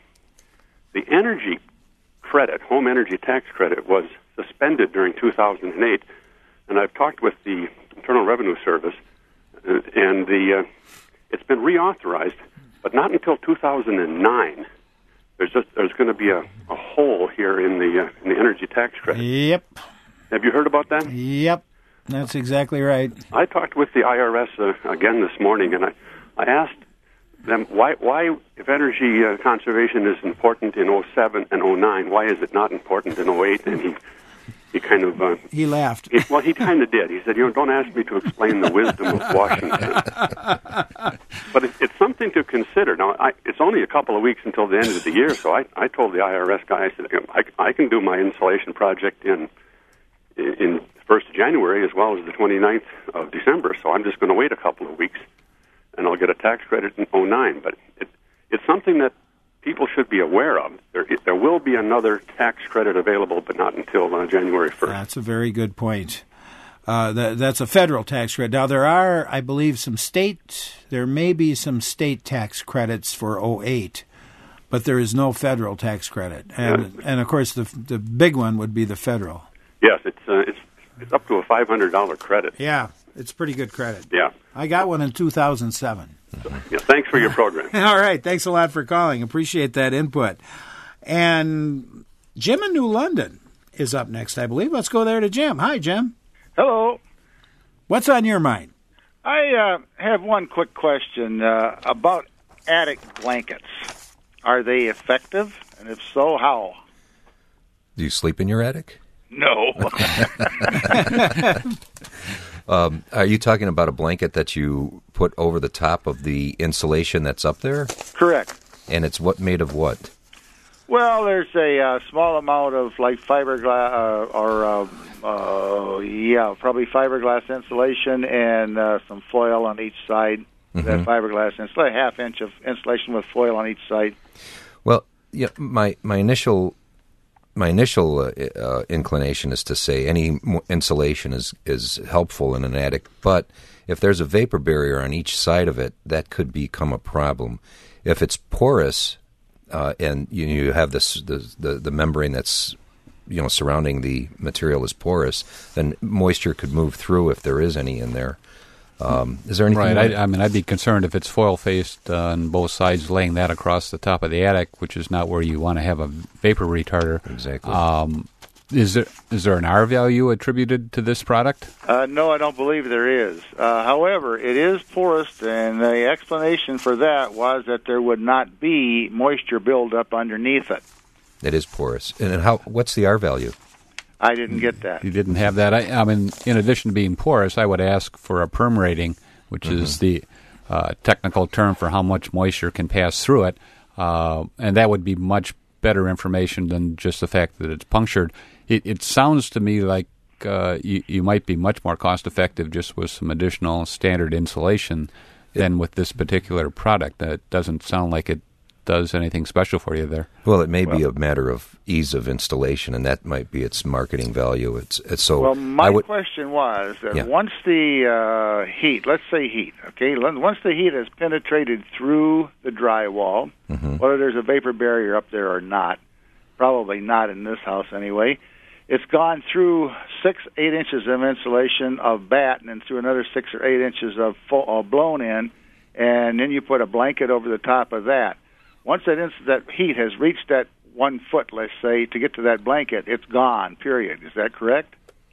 the energy credit, home energy tax credit, was suspended during two thousand eight, and I've talked with the Internal Revenue Service. Uh, and the uh, it's been reauthorized, but not until two thousand nine. There's just there's going to be a, a hole here in the uh, in the energy tax credit. Yep. Have you heard about that? Yep. That's exactly right. I talked with the I R S uh, again this morning, and I, I asked them why why if energy uh, conservation is important in oh seven and oh nine, why is it not important in oh eight? And he. He kind of... Uh, he laughed. He, well, he kind of did. He said, you know, don't ask me to explain the wisdom of Washington. But it, it's something to consider. Now, I, it's only a couple of weeks until the end of the year, so I, I told the I R S guy, I said, I, I can do my insulation project in in first of January as well as the twenty-ninth of December, so I'm just going to wait a couple of weeks, and I'll get a tax credit in oh nine. But it, it's something that people should be aware of. There, there will be another tax credit available, but not until uh, January first. That's a very good point. Uh, that, that's a federal tax credit. Now, there are, I believe, some state, there may be some state tax credits for oh eight, but there is no federal tax credit. And, yes. and of course, the the big one would be the federal. Yes, it's uh, it's it's up to a five hundred dollars credit. Yeah, it's pretty good credit. Yeah. I got one in two thousand seven. So, yeah, thanks for your program. All right. Thanks a lot for calling. Appreciate that input. And Jim in New London is up next, I believe. Let's go there to Jim. Hi, Jim. Hello. What's on your mind? I uh, have one quick question uh, about attic blankets. Are they effective? And if so, how? Do you sleep in your attic? No. Um, are you talking about a blanket that you put over the top of the insulation that's up there? Correct. And it's what made of what? Well, there's a uh, small amount of like fiberglass uh, or uh, uh, yeah, probably fiberglass insulation and uh, some foil on each side. Mm-hmm. That fiberglass insulation, a half inch of insulation with foil on each side. Well, yeah, my my initial my initial uh, uh, inclination is to say any mo- insulation is is helpful in an attic, but if there's a vapor barrier on each side of it, that could become a problem. If it's porous uh, and you, you have this the, the the membrane that's you know surrounding the material is porous, then moisture could move through if there is any in there. Um, is there anything? Right. I, I mean, I'd be concerned if it's foil-faced uh, on both sides, laying that across the top of the attic, which is not where you want to have a vapor retarder. Exactly. Um, is there is there an R value attributed to this product? Uh, no, I don't believe there is. Uh, however, it is porous, and the explanation for that was that there would not be moisture buildup underneath it. It is porous. And how? What's the R value? I didn't get that. You didn't have that. I, I mean, in addition to being porous, I would ask for a perm rating, which mm-hmm. is the uh, technical term for how much moisture can pass through it, uh, and that would be much better information than just the fact that it's punctured. It, it sounds to me like uh, you, you might be much more cost-effective just with some additional standard insulation than with this particular product. That doesn't sound like it does anything special for you there. Well, it may well, be a well, matter of ease of installation, and that might be its marketing value. It's, it's so. Well, my I would, question was that yeah. once the uh, heat, let's say heat, okay, once the heat has penetrated through the drywall, mm-hmm. whether there's a vapor barrier up there or not, probably not in this house anyway, it's gone through six, eight inches of insulation of batten and through another six or eight inches of full, uh, blown in, and then you put a blanket over the top of that. Once that ins- that heat has reached that one foot, let's say, to get to that blanket, it's gone, period. Is that correct?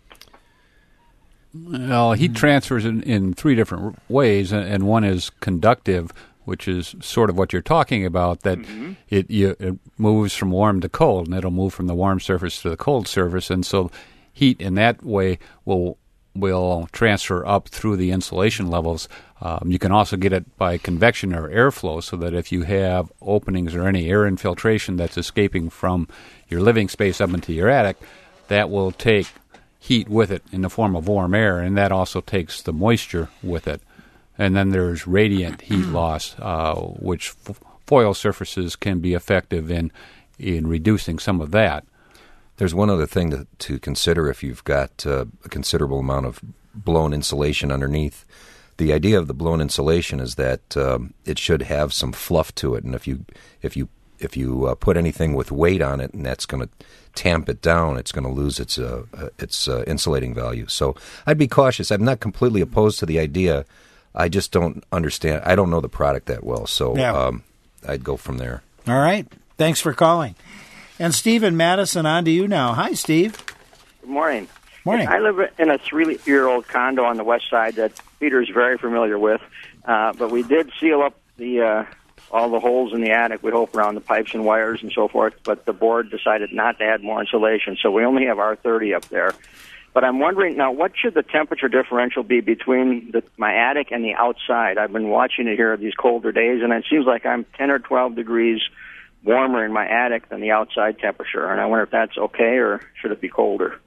Well, heat transfers in, in three different ways, and, and one is conductive, which is sort of what you're talking about, that mm-hmm. it, you, it moves from warm to cold, and it'll move from the warm surface to the cold surface, and so heat in that way will will transfer up through the insulation levels. Um, you can also get it by convection or airflow, so that if you have openings or any air infiltration that's escaping from your living space up into your attic, that will take heat with it in the form of warm air, and that also takes the moisture with it. And then there's radiant heat loss, uh, which f- foil surfaces can be effective in in reducing some of that. There's one other thing to, to consider if you've got uh, a considerable amount of blown insulation underneath. The idea of the blown insulation is that um, it should have some fluff to it, and if you if you if you uh, put anything with weight on it, and that's going to tamp it down, it's going to lose its uh, uh, its uh, insulating value. So I'd be cautious. I'm not completely opposed to the idea. I just don't understand. I don't know the product that well, so yeah. um, I'd go from there. All right. Thanks for calling. And Steve in Madison, on to you now. Hi, Steve. Good morning. Morning. I live in a three-year-old condo on the west side that Peter is very familiar with, uh, but we did seal up the uh, all the holes in the attic, we hope, around the pipes and wires and so forth, but the board decided not to add more insulation, so we only have R thirty up there. But I'm wondering, now, what should the temperature differential be between the, my attic and the outside? I've been watching it here these colder days, and it seems like I'm ten or twelve degrees warmer in my attic than the outside temperature, and I wonder if that's okay or should it be colder?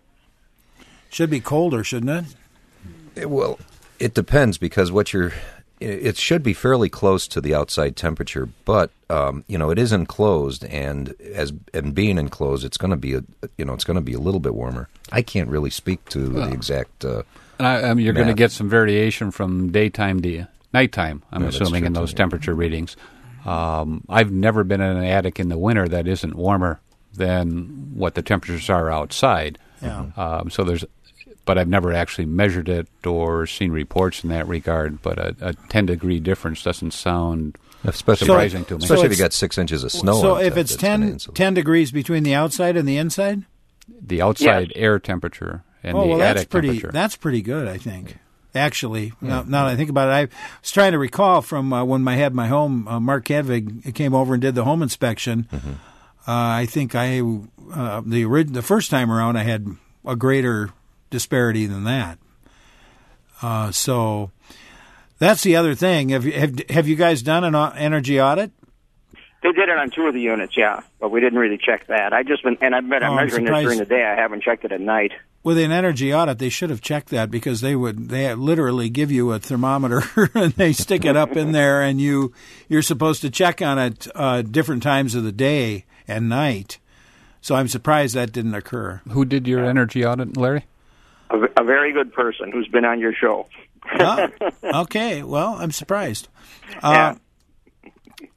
Should be colder, shouldn't it? it well, it depends, because what you're it should be fairly close to the outside temperature, but um, you know, it is enclosed, and as and being enclosed, it's going to be a you know it's going to be a little bit warmer. I can't really speak to well, the exact. Uh, and I, I mean, you're going to get some variation from daytime to nighttime. I'm yeah, assuming in those too, temperature yeah. readings. Um, I've never been in an attic in the winter that isn't warmer than what the temperatures are outside. Yeah. Um, so there's, but I've never actually measured it or seen reports in that regard. But a, a ten degree difference doesn't sound especially surprising to me. Especially so if you got six inches of snow. So on if top, it's ten, ten degrees between the outside and the inside, the outside yes. air temperature and oh, the well, attic that's pretty, temperature. That's pretty good, I think. Actually, yeah. now, now that I think about it, I was trying to recall from uh, when I had my home, uh, Mark Hedvig came over and did the home inspection. Mm-hmm. Uh, I think I uh, the orig- the first time around I had a greater disparity than that. Uh, so that's the other thing. Have you, have, have you guys done an energy audit? They did it on two of the units, yeah, but we didn't really check that. I just been and I've been Oh, I'm measuring this surprised. during the day. I haven't checked it at night. With an energy audit, they should have checked that, because they would they literally give you a thermometer and they stick it up in there, and you you're supposed to check on it uh, different times of the day and night So I'm surprised that didn't occur. Who did your energy audit, Larry? A, a very good person who's been on your show. Oh, okay. Well, I'm surprised. Uh, Yeah.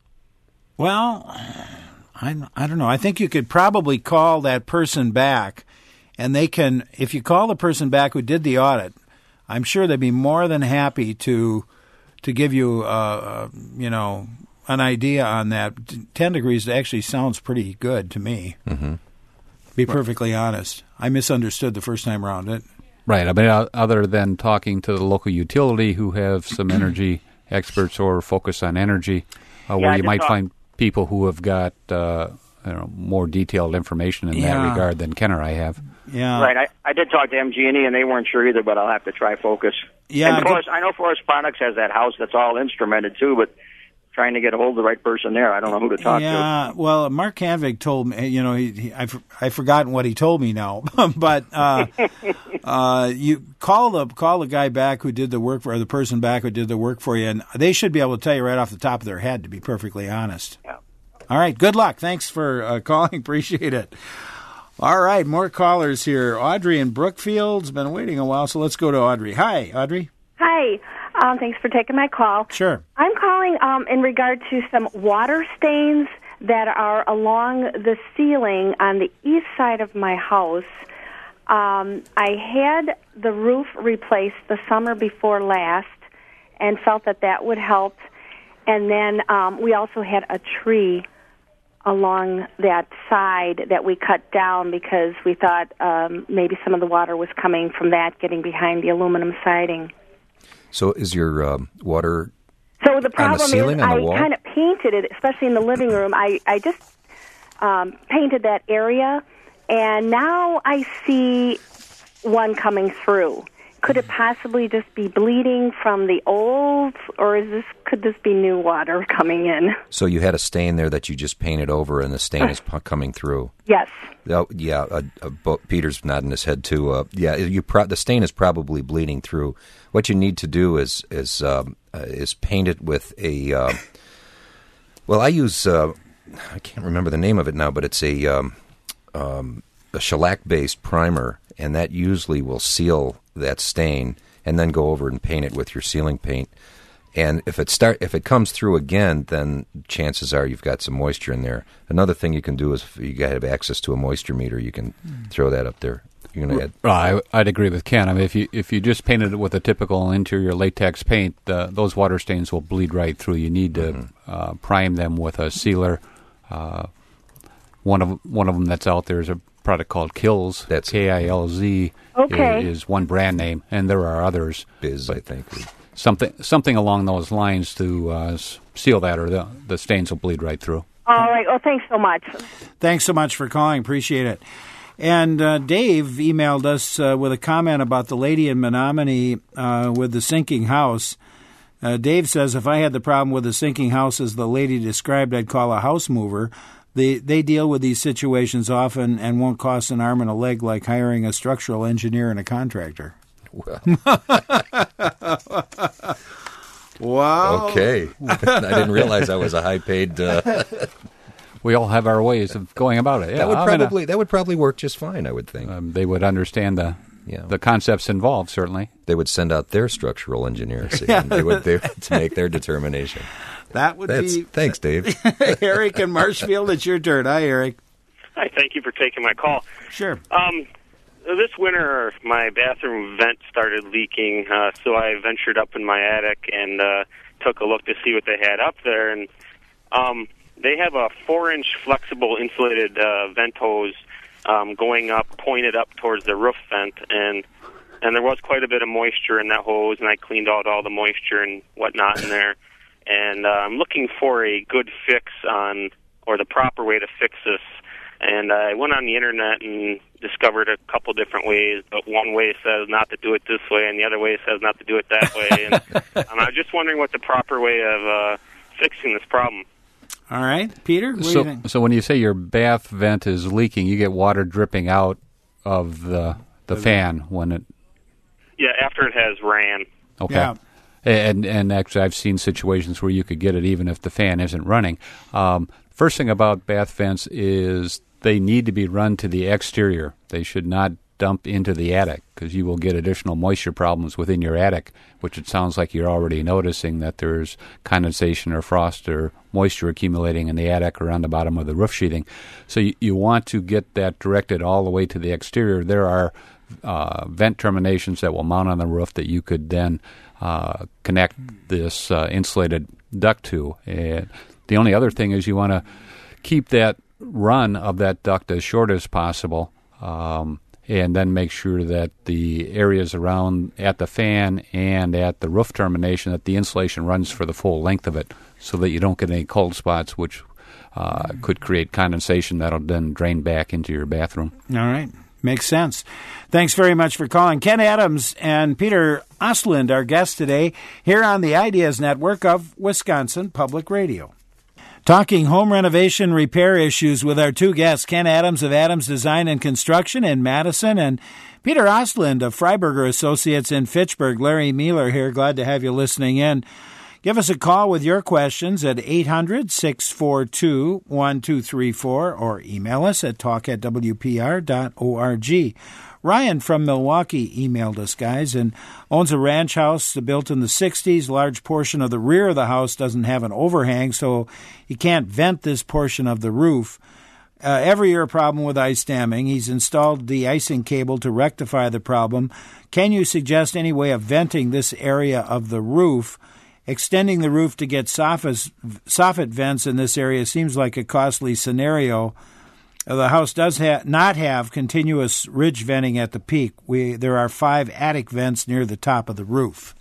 Well, I, I don't know. I think you could probably call that person back, and they can, if you call the person back who did the audit, I'm sure they'd be more than happy to to give you, uh, uh, you know, an idea on that. Ten degrees actually sounds pretty good to me. Mm-hmm. Be perfectly honest. I misunderstood the first time around it. Right. I mean, uh, other than talking to the local utility who have some energy experts or focus on energy, uh, Yeah, where I you just might thought- find people who have got uh, you know, more detailed information in Yeah. that regard than Ken or I have. Yeah. Right. I, I did talk to M G and E, and they weren't sure either, but I'll have to try Focus. Yeah, And go- Forest, I know Forest Products has that house that's all instrumented, too, but trying to get a hold of the right person there, I don't know who to talk to. Yeah, well, Mark Hanvig told me, you know, he, he, I've, I've forgotten what he told me now, but uh, uh, you call the call the guy back who did the work for, or the person back who did the work for you, and they should be able to tell you right off the top of their head, to be perfectly honest. Yeah. All right, good luck. Thanks for uh, calling. Appreciate it. All right, more callers here. Audrey in Brookfield's been waiting a while, so let's go to Audrey. Hi, Audrey. Hi. Um, thanks for taking my call. Sure. I'm calling um, in regard to some water stains that are along the ceiling on the east side of my house. Um, I had the roof replaced the summer before last and felt that that would help. And then um, we also had a tree along that side that we cut down because we thought um, maybe some of the water was coming from that getting behind the aluminum siding. So is your um, water So the problem on the ceiling, is on the I wall? kind of painted it, especially in the living room. I, I just um, painted that area, and now I see one coming through. Could it possibly just be bleeding from the old, or is this could this be new water coming in? So you had a stain there that you just painted over, and the stain is p- coming through. Yes. Oh, yeah. Uh, uh, Bo- Peter's nodding his head too. Uh, yeah, you pro- the stain is probably bleeding through. What you need to do is is um, uh, is paint it with a. Uh, well, I use uh, I can't remember the name of it now, but it's a um, um, a shellac-based primer, and that usually will seal that stain, and then go over and paint it with your ceiling paint. And if it start if it comes through again, then chances are you've got some moisture in there. Another thing you can do is if you have access to a moisture meter, you can throw that up there. You're gonna add. I, I'd agree with Ken. I mean, if you if you just painted it with a typical interior latex paint, uh, those water stains will bleed right through. You need to mm-hmm. uh, prime them with a sealer. Uh, one of one of them that's out there is a product called Kilz. That's K I L Z. Okay. Is, is one brand name, and there are others. Biz, I think. Something something along those lines to uh, seal that, or the the stains will bleed right through. All right. Well, thanks so much. Thanks so much for calling. Appreciate it. And uh, Dave emailed us uh, with a comment about the lady in Menominee uh, with the sinking house. Uh, Dave says, if I had the problem with the sinking house as the lady described, I'd call a house mover. They, they deal with these situations often and won't cost an arm and a leg like hiring a structural engineer and a contractor. Well. Wow. Okay. I didn't realize I was a high-paid... Uh... We all have our ways of going about it. Yeah, that would I mean, probably that would probably work just fine, I would think. Um, they would understand the yeah. the concepts involved, certainly. They would send out their structural engineers and they would they, to make their determination. That would That's, be... Thanks, Dave. Eric in Marshfield, it's your turn. Hi, Eric. Hi, thank you for taking my call. Sure. Um, this winter, my bathroom vent started leaking, uh, so I ventured up in my attic and uh, took a look to see what they had up there. And um, they have a four-inch flexible insulated uh, vent hose um, going up, pointed up towards the roof vent, and and there was quite a bit of moisture in that hose, and I cleaned out all the moisture and whatnot in there. And uh, I'm looking for a good fix on, or the proper way to fix this. And I went on the internet and discovered a couple different ways, but one way says not to do it this way, and the other way says not to do it that way. And, and I was just wondering what the proper way of uh, fixing this problem. All right, Peter, what so, do you think? So when you say your bath vent is leaking, you get water dripping out of the the fan when it... Yeah, after it has ran. Okay. Yeah. And and actually, I've seen situations where you could get it even if the fan isn't running. Um, first thing about bath vents is they need to be run to the exterior. They should not dump into the attic, because you will get additional moisture problems within your attic, which it sounds like you're already noticing that there's condensation or frost or moisture accumulating in the attic or on the bottom of the roof sheathing. So you, you want to get that directed all the way to the exterior. There are uh, vent terminations that will mount on the roof that you could then uh, connect this uh, insulated duct to. And the only other thing is you want to keep that run of that duct as short as possible. Um, and then make sure that the areas around at the fan and at the roof termination, that the insulation runs for the full length of it, so that you don't get any cold spots, which uh, could create condensation that'll then drain back into your bathroom. All right. Makes sense. Thanks very much for calling. Ken Adams and Peter Ostland, our guests today, here on the Ideas Network of Wisconsin Public Radio. Talking home renovation repair issues with our two guests, Ken Adams of Adams Design and Construction in Madison and Peter Ostland of Freiberger Associates in Fitchburg. Larry Mueller here. Glad to have you listening in. Give us a call with your questions at eight hundred, six four two, one two three four or email us at talk at w p r dot org. Ryan from Milwaukee emailed us, guys, and owns a ranch house built in the sixties. Large portion of the rear of the house doesn't have an overhang, so he can't vent this portion of the roof. Uh, every year a problem with ice damming. He's installed de-icing cable to rectify the problem. Can you suggest any way of venting this area of the roof? Extending the roof to get soffit, soffit vents in this area seems like a costly scenario. The house does ha- not have continuous ridge venting at the peak. We there are five attic vents near the top of the roof.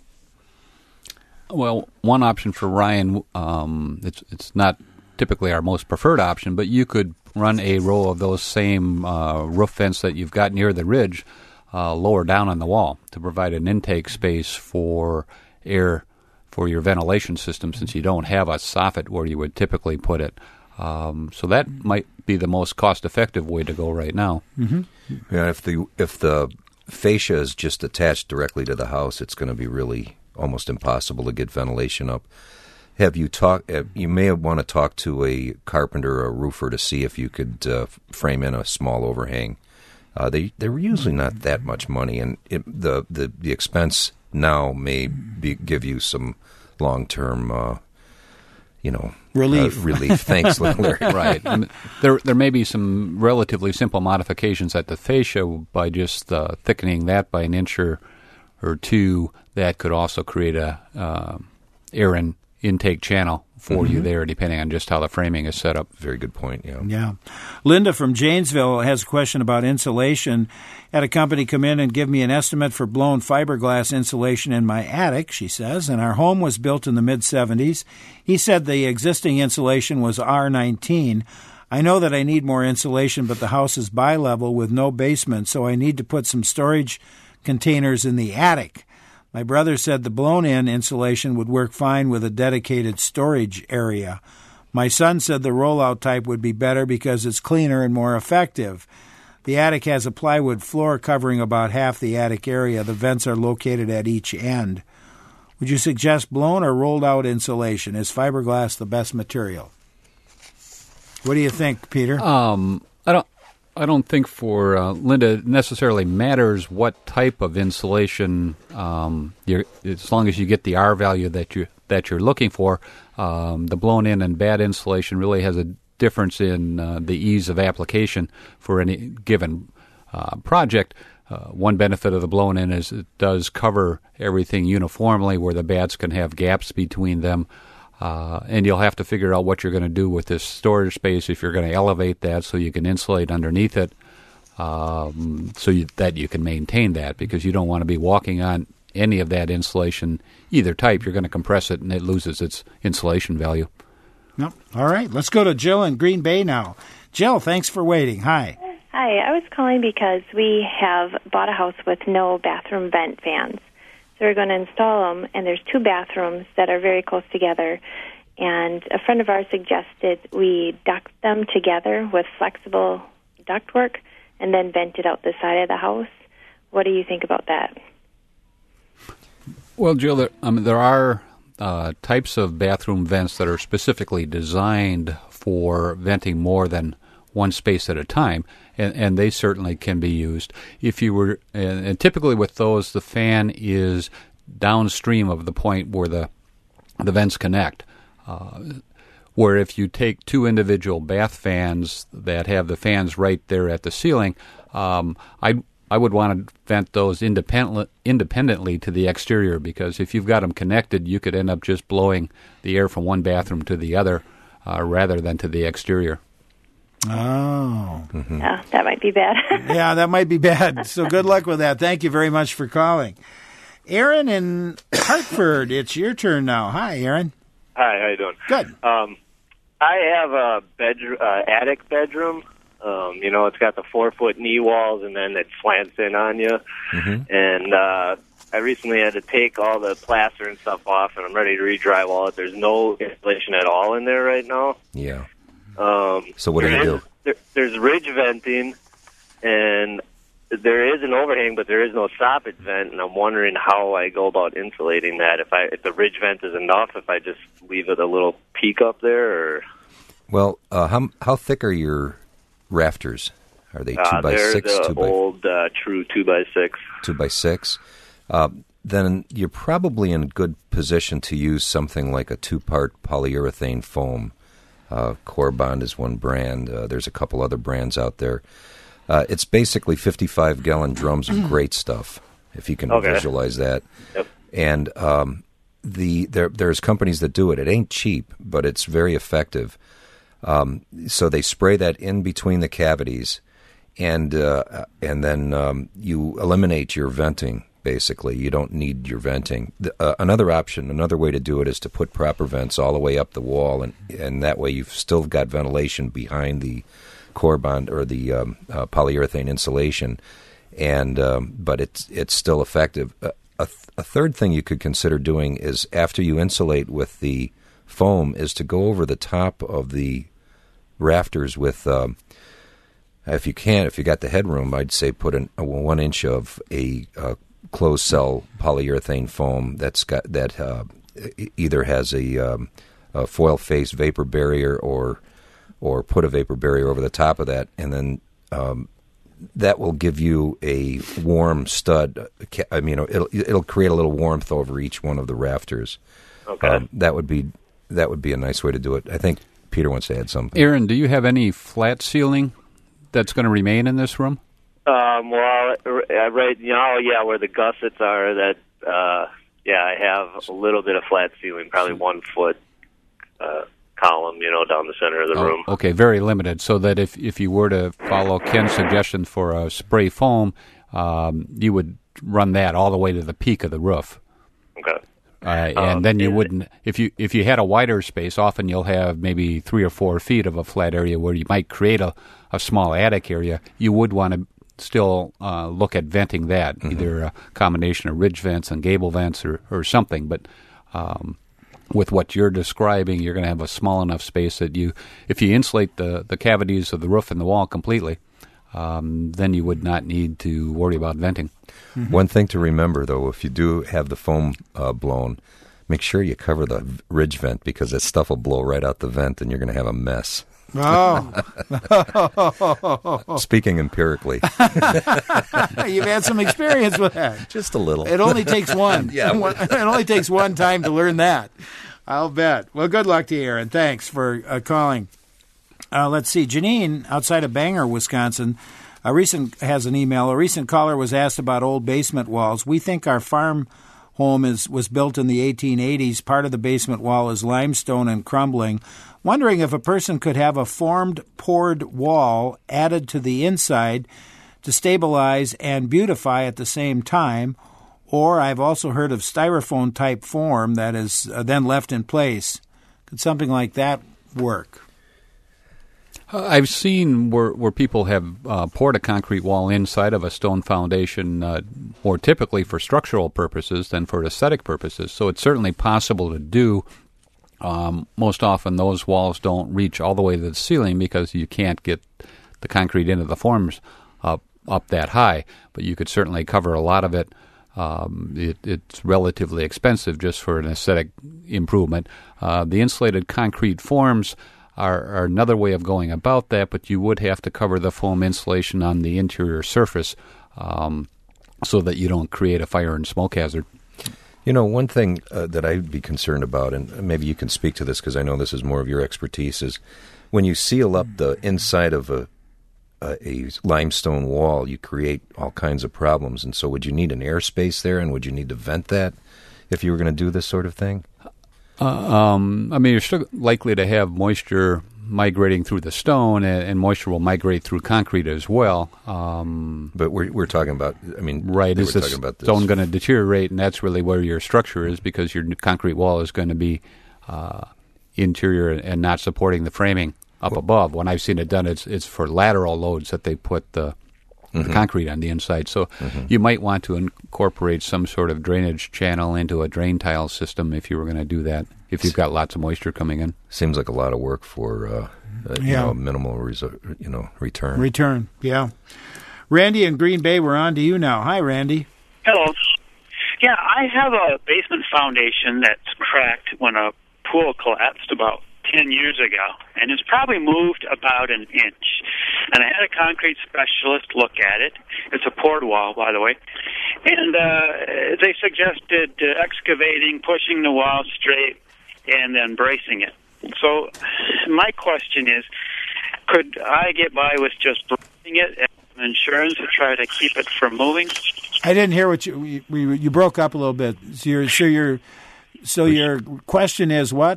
Well, one option for Ryan, um, it's it's not typically our most preferred option, but you could run a row of those same uh, roof vents that you've got near the ridge uh, lower down on the wall to provide an intake space for air for your ventilation system, since you don't have a soffit where you would typically put it. Um, so that might be the most cost-effective way to go right now. Mm-hmm. Yeah, if the if the fascia is just attached directly to the house, it's going to be really almost impossible to get ventilation up. Have you talk? You may want to talk to a carpenter or a roofer to see if you could uh, frame in a small overhang. Uh, they they're usually not that much money, and it, the, the the expense now may be, give you some long-term, uh, you know, relief. Uh, relief. Thanks, Larry. Right. And there there may be some relatively simple modifications at the fascia by just uh, thickening that by an inch or, or two. That could also create a uh, air in, intake channel for mm-hmm. you there, depending on just how the framing is set up. Very good point, yeah. Yeah. Linda from Janesville has a question about insulation. Had a company come in and give me an estimate for blown fiberglass insulation in my attic, she says, and our home was built in the mid-seventies. He said the existing insulation was R nineteen. I know that I need more insulation, but the house is bi-level with no basement, so I need to put some storage containers in the attic. My brother said the blown-in insulation would work fine with a dedicated storage area. My son said the rollout type would be better because it's cleaner and more effective. The attic has a plywood floor covering about half the attic area. The vents are located at each end. Would you suggest blown or rolled-out insulation? Is fiberglass the best material? What do you think, Peter? Um, I don't. I don't think for uh, Linda it necessarily matters what type of insulation. Um, you're, as long as you get the R value that you that you're looking for, um, the blown in and bad insulation really has a difference in uh, the ease of application for any given uh, project. Uh, one benefit of the blown in is it does cover everything uniformly, where the bads can have gaps between them. Uh, and you'll have to figure out what you're going to do with this storage space, if you're going to elevate that so you can insulate underneath it, um, so you, that you can maintain that, because you don't want to be walking on any of that insulation, either type. You're going to compress it and it loses its insulation value. Nope. All right, let's go to Jill in Green Bay now. Jill, thanks for waiting. Hi. Hi, I was calling because we have bought a house with no bathroom vent fans. So we're going to install them, and there's two bathrooms that are very close together. And a friend of ours suggested we duct them together with flexible ductwork and then vent it out the side of the house. What do you think about that? Well, Jill, there, um, there are uh, types of bathroom vents that are specifically designed for venting more than one space at a time, and, and they certainly can be used. If you were, and, and typically with those, the fan is downstream of the point where the the vents connect. Uh, where if you take two individual bath fans that have the fans right there at the ceiling, um, I I would want to vent those independent, independently to the exterior, because if you've got them connected, you could end up just blowing the air from one bathroom to the other uh, rather than to the exterior. Oh. Mm-hmm. Yeah, that might be bad. Yeah, that might be bad. So good luck with that. Thank you very much for calling. Aaron in Hartford, it's your turn now. Hi, Aaron. Hi, how you doing? Good. Um, I have a bedroom, uh, attic bedroom. Um, you know, it's got the four-foot knee walls, and then it slants in on you. Mm-hmm. And uh, I recently had to take all the plaster and stuff off, and I'm ready to re-drywall it. There's no insulation at all in there right now. Yeah. Um, So what do you there do? is- There, there's ridge venting, and there is an overhang, but there is no soffit vent, and I'm wondering how I go about insulating that. If I if the ridge vent is enough, if I just leave it a little peak up there, or Well, uh, how how thick are your rafters? Are they two uh, by they're six, the two by old uh, true two by six. two by six? Uh, then you're probably in a good position to use something like a two-part polyurethane foam. Uh, Corbond is one brand. Uh, there's a couple other brands out there. Uh, it's basically fifty-five gallon drums of great stuff, if you can Okay. visualize that. Yep. And um, the there there's companies that do it. It ain't cheap, but it's very effective. Um, so they spray that in between the cavities, and uh, and then um, you eliminate your venting. Basically, you don't need your venting. The, uh, another option, another way to do it is to put proper vents all the way up the wall, and, and that way you've still got ventilation behind the Corbond or the um, uh, polyurethane insulation, and um, but it's it's still effective. Uh, a, th- a third thing you could consider doing is after you insulate with the foam is to go over the top of the rafters with. Um, if you can, if you got the headroom, I'd say put an, a one inch of a uh, closed cell polyurethane foam that's got that uh, either has a, um, a foil face vapor barrier or or put a vapor barrier over the top of that, and then um, that will give you a warm stud. I mean, it'll it'll create a little warmth over each one of the rafters. Okay, um, that would be that would be a nice way to do it. I think Peter wants to add something. Aaron, do you have any flat ceiling that's going to remain in this room? Um, well, uh, right now, yeah, where the gussets are, that uh, yeah, I have a little bit of flat ceiling, probably one foot uh, column, you know, down the center of the Oh, room. okay, very limited. So that if, if you were to follow Ken's suggestion for a spray foam, um, you would run that all the way to the peak of the roof. Okay. Uh, and Um, then you is wouldn't, if you if you had a wider space, often you'll have maybe three or four feet of a flat area where you might create a, a small attic area. You would want to still uh, look at venting that, Mm-hmm. either a combination of ridge vents and gable vents or, or something. But um, with what you're describing, you're going to have a small enough space that you, if you insulate the, the cavities of the roof and the wall completely, um, then you would not need to worry about venting. Mm-hmm. One thing to remember, though, if you do have the foam uh, blown, make sure you cover the v- ridge vent, because that stuff will blow right out the vent and you're going to have a mess. Oh. Speaking empirically. You've had some experience with that. Just a little. It only takes one. Yeah. One- it only takes one time to learn that. I'll bet. Well, good luck to you, Aaron. Thanks for uh, calling. Uh, let's see. Janine, outside of Bangor, Wisconsin, a recent has an email. A recent caller was asked about old basement walls. We think our farm home is was built in the eighteen eighties. Part of the basement wall is limestone and crumbling. Wondering if a person could have a formed poured wall added to the inside to stabilize and beautify at the same time, or I've also heard of styrofoam type form that is uh, then left in place. Could something like that work? Uh, I've seen where where people have uh, poured a concrete wall inside of a stone foundation, uh, more typically for structural purposes than for aesthetic purposes. So it's certainly possible to do. Um, most often those walls don't reach all the way to the ceiling because you can't get the concrete into the forms up, up that high. But you could certainly cover a lot of it. Um, it it's relatively expensive just for an aesthetic improvement. Uh, the insulated concrete forms are, are another way of going about that, but you would have to cover the foam insulation on the interior surface um, so that you don't create a fire and smoke hazard. You know, one thing uh, that I'd be concerned about, and maybe you can speak to this because I know this is more of your expertise, is when you seal up the inside of a, a, a limestone wall, you create all kinds of problems. And so would you need an airspace there, and would you need to vent that if you were going to do this sort of thing? Uh, um, I mean, you're still likely to have moisture migrating through the stone, and, and moisture will migrate through concrete as well. Um, but we're we're talking about, I mean, right? Is we're the talking about this. stone going to deteriorate, and that's really where your structure is, because your concrete wall is going to be uh, interior and not supporting the framing up well, above. When I've seen it done, it's it's for lateral loads that they put the, mm-hmm. the concrete on the inside. So mm-hmm. you might want to incorporate some sort of drainage channel into a drain tile system if you were going to do that, if you've got lots of moisture coming in. Seems like a lot of work for uh, uh, you yeah. know, minimal resu- you know return. Return, yeah. Randy in Green Bay, we're on to you now. Hi, Randy. Hello. Yeah, I have a basement foundation that's cracked when a pool collapsed about ten years ago, and it's probably moved about an inch. And I had a concrete specialist look at it. It's a poured wall, by the way. And uh, they suggested uh, excavating, pushing the wall straight, and then bracing it. So my question is, could I get by with just bracing it and insurance to try to keep it from moving? I didn't hear what you we, you broke up a little bit. So your so your so your question is what?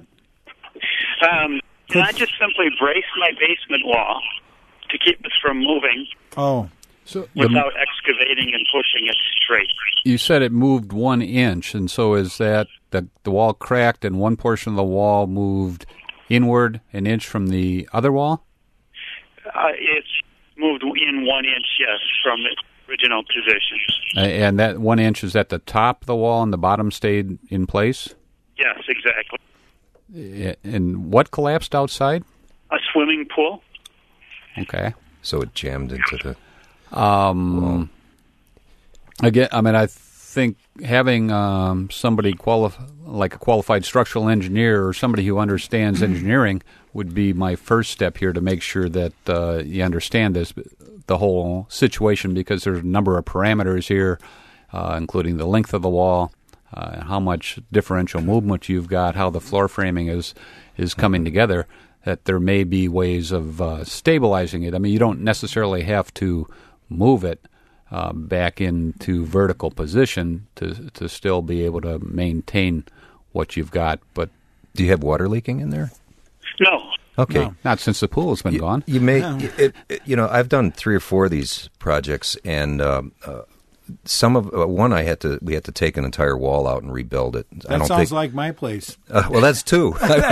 Um, can I just simply brace my basement wall to keep it from moving? Oh, so without the, excavating and pushing it straight. You said it moved one inch, and so is that the the wall cracked and one portion of the wall moved inward an inch from the other wall? Uh, it's moved in one inch, yes, from its original position. And that one inch is at the top of the wall, and the bottom stayed in place? Yes, exactly. And what collapsed outside? A swimming pool. Okay. So it jammed into the... Um, wall. Again, I mean, I think having um, somebody qualif- like a qualified structural engineer or somebody who understands engineering would be my first step here to make sure that uh, you understand this, the whole situation, because there's a number of parameters here, uh, including the length of the wall, uh, how much differential movement you've got, how the floor framing is is coming together, that there may be ways of uh, stabilizing it. I mean, you don't necessarily have to move it uh, back into vertical position to to still be able to maintain what you've got. But do you have water leaking in there? No. Okay. No, not since the pool has been you, gone. You may, No. it, it, you know, I've done three or four of these projects, and um, uh, some of uh, one I had to we had to take an entire wall out and rebuild it. That I don't sounds think, like my place. Uh, well, that's two.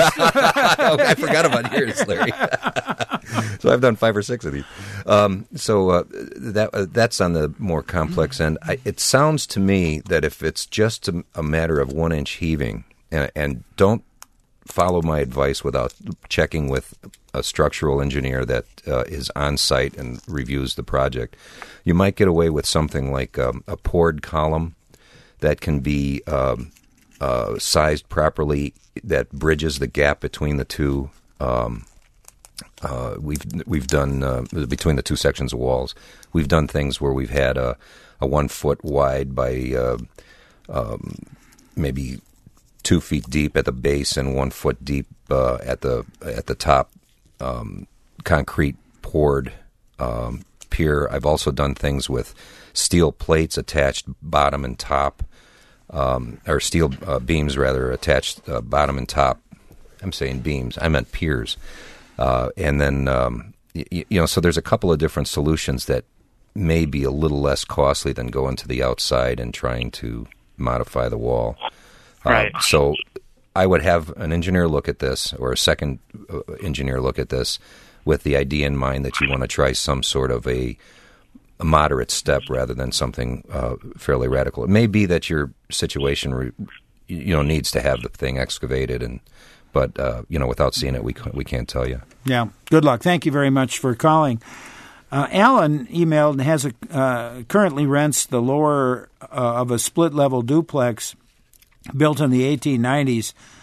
I forgot about yours, Larry. So I've done five or six of these. Um, so uh, that uh, that's on the more complex end. I, it sounds to me that if it's just a, a matter of one inch heaving, and, and don't follow my advice without checking with a structural engineer that uh, is on site and reviews the project, you might get away with something like um, a poured column that can be um, uh, sized properly, that bridges the gap between the two. Um, uh, we've we've done uh, between the two sections of walls. We've done things where we've had a, a one foot wide by uh, um, maybe two feet deep at the base and one foot deep uh, at the at the top, um, concrete poured um, pier. I've also done things with steel plates attached bottom and top, um, or steel uh, beams rather attached uh, bottom and top. I'm saying beams. I meant piers. Uh, and then um, y- you know, so there's a couple of different solutions that may be a little less costly than going to the outside and trying to modify the wall. Right. Uh, so I would have an engineer look at this, or a second uh, engineer look at this, with the idea in mind that you want to try some sort of a, a moderate step rather than something uh, fairly radical. It may be that your situation, re, you know, needs to have the thing excavated, and but uh, you know, without seeing it, we we can't tell you. Yeah. Good luck. Thank you very much for calling. Uh, Alan emailed and has a uh, currently rents the lower uh, of a split level duplex built in the eighteen nineties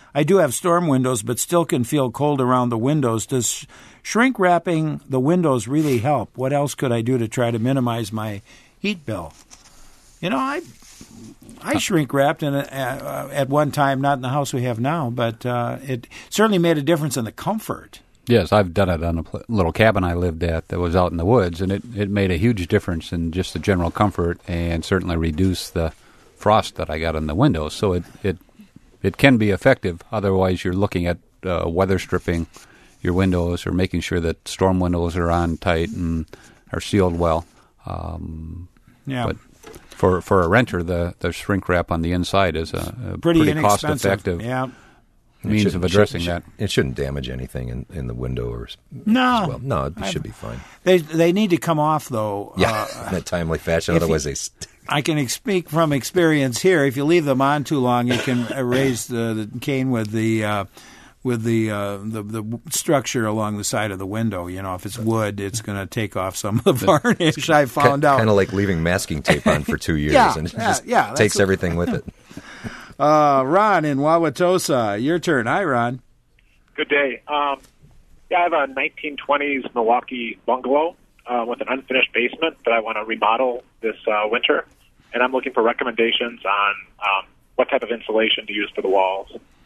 I do have storm windows, but still can feel cold around the windows. Does sh- shrink wrapping the windows really help? What else could I do to try to minimize my heat bill? You know, I I shrink wrapped in a, uh, at one time, not in the house we have now, but uh, it certainly made a difference in the comfort. Yes, I've done it on a pl- little cabin I lived at that was out in the woods, and it, it made a huge difference in just the general comfort and certainly reduced the frost that I got in the windows. So it, it, it can be effective. Otherwise, you're looking at uh, weather stripping your windows or making sure that storm windows are on tight and are sealed well. Um, yeah. But for for a renter, the, the shrink wrap on the inside is a, a pretty, pretty cost-effective yeah. means of addressing should, that. It shouldn't damage anything in, in the window or no, as well. No, it should I've, be fine. They they need to come off though. Yeah, uh, in a timely fashion. Otherwise, you, they. St- I can speak from experience here. If you leave them on too long, you can erase the, the cane with the uh, with the, uh, the the structure along the side of the window. You know, if it's wood, it's going to take off some of the varnish. I found out. Kind of like leaving masking tape on for two years, yeah, and it yeah, just yeah, takes everything with it. Uh, Ron in Wauwatosa, your turn. Hi, Ron. Good day. Um, yeah, I have a nineteen twenties Milwaukee bungalow uh, with an unfinished basement that I want to remodel this uh, winter, and I'm looking for recommendations on um, what type of insulation to use for the walls.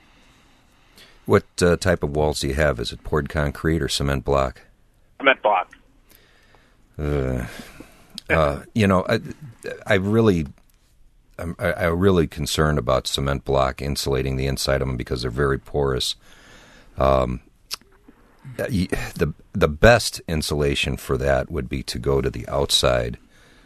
What uh, type of walls do you have? Is it poured concrete or cement block? Cement block. Uh, uh, you know, I, I really, I'm I, I'm really concerned about cement block insulating the inside of them because they're very porous. Um, the the best insulation for that would be to go to the outside,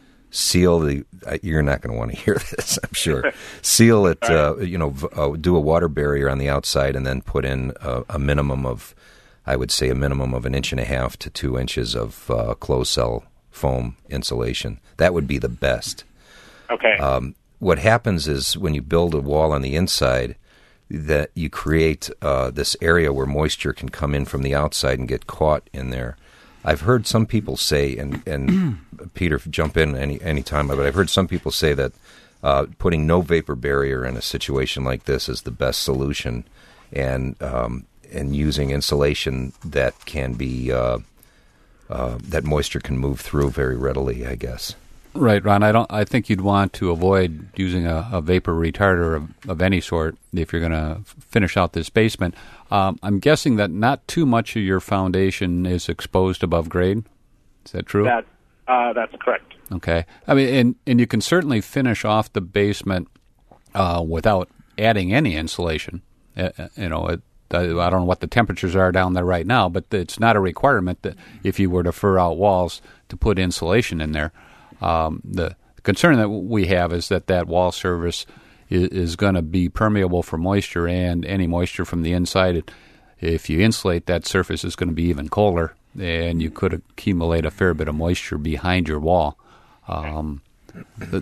seal the. You're not going to want to hear this, I'm sure. Seal it, uh, you know, uh, do a water barrier on the outside, and then put in a, a minimum of, I would say, a minimum of an inch and a half to two inches of uh, closed cell foam insulation. That would be the best. Okay. Um, what happens is when you build a wall on the inside, that you create uh, this area where moisture can come in from the outside and get caught in there. I've heard some people say, and, and Peter, jump in any any time, but I've heard some people say that uh, putting no vapor barrier in a situation like this is the best solution, and um, and using insulation that can be uh, uh, that moisture can move through very readily, I guess. Right, Ron. I don't. I think you'd want to avoid using a, a vapor retarder of, of any sort if you're going to finish out this basement. Um, I'm guessing that not too much of your foundation is exposed above grade. Is that true? That uh, that's correct. Okay. I mean, and and you can certainly finish off the basement uh, without adding any insulation. Uh, you know, it, I don't know what the temperatures are down there right now, but it's not a requirement that if you were to fur out walls to put insulation in there. Um, the concern that we have is that that wall surface is, is going to be permeable for moisture and any moisture from the inside. It, if you insulate, that surface is going to be even colder, and you could accumulate a fair bit of moisture behind your wall. Um, the,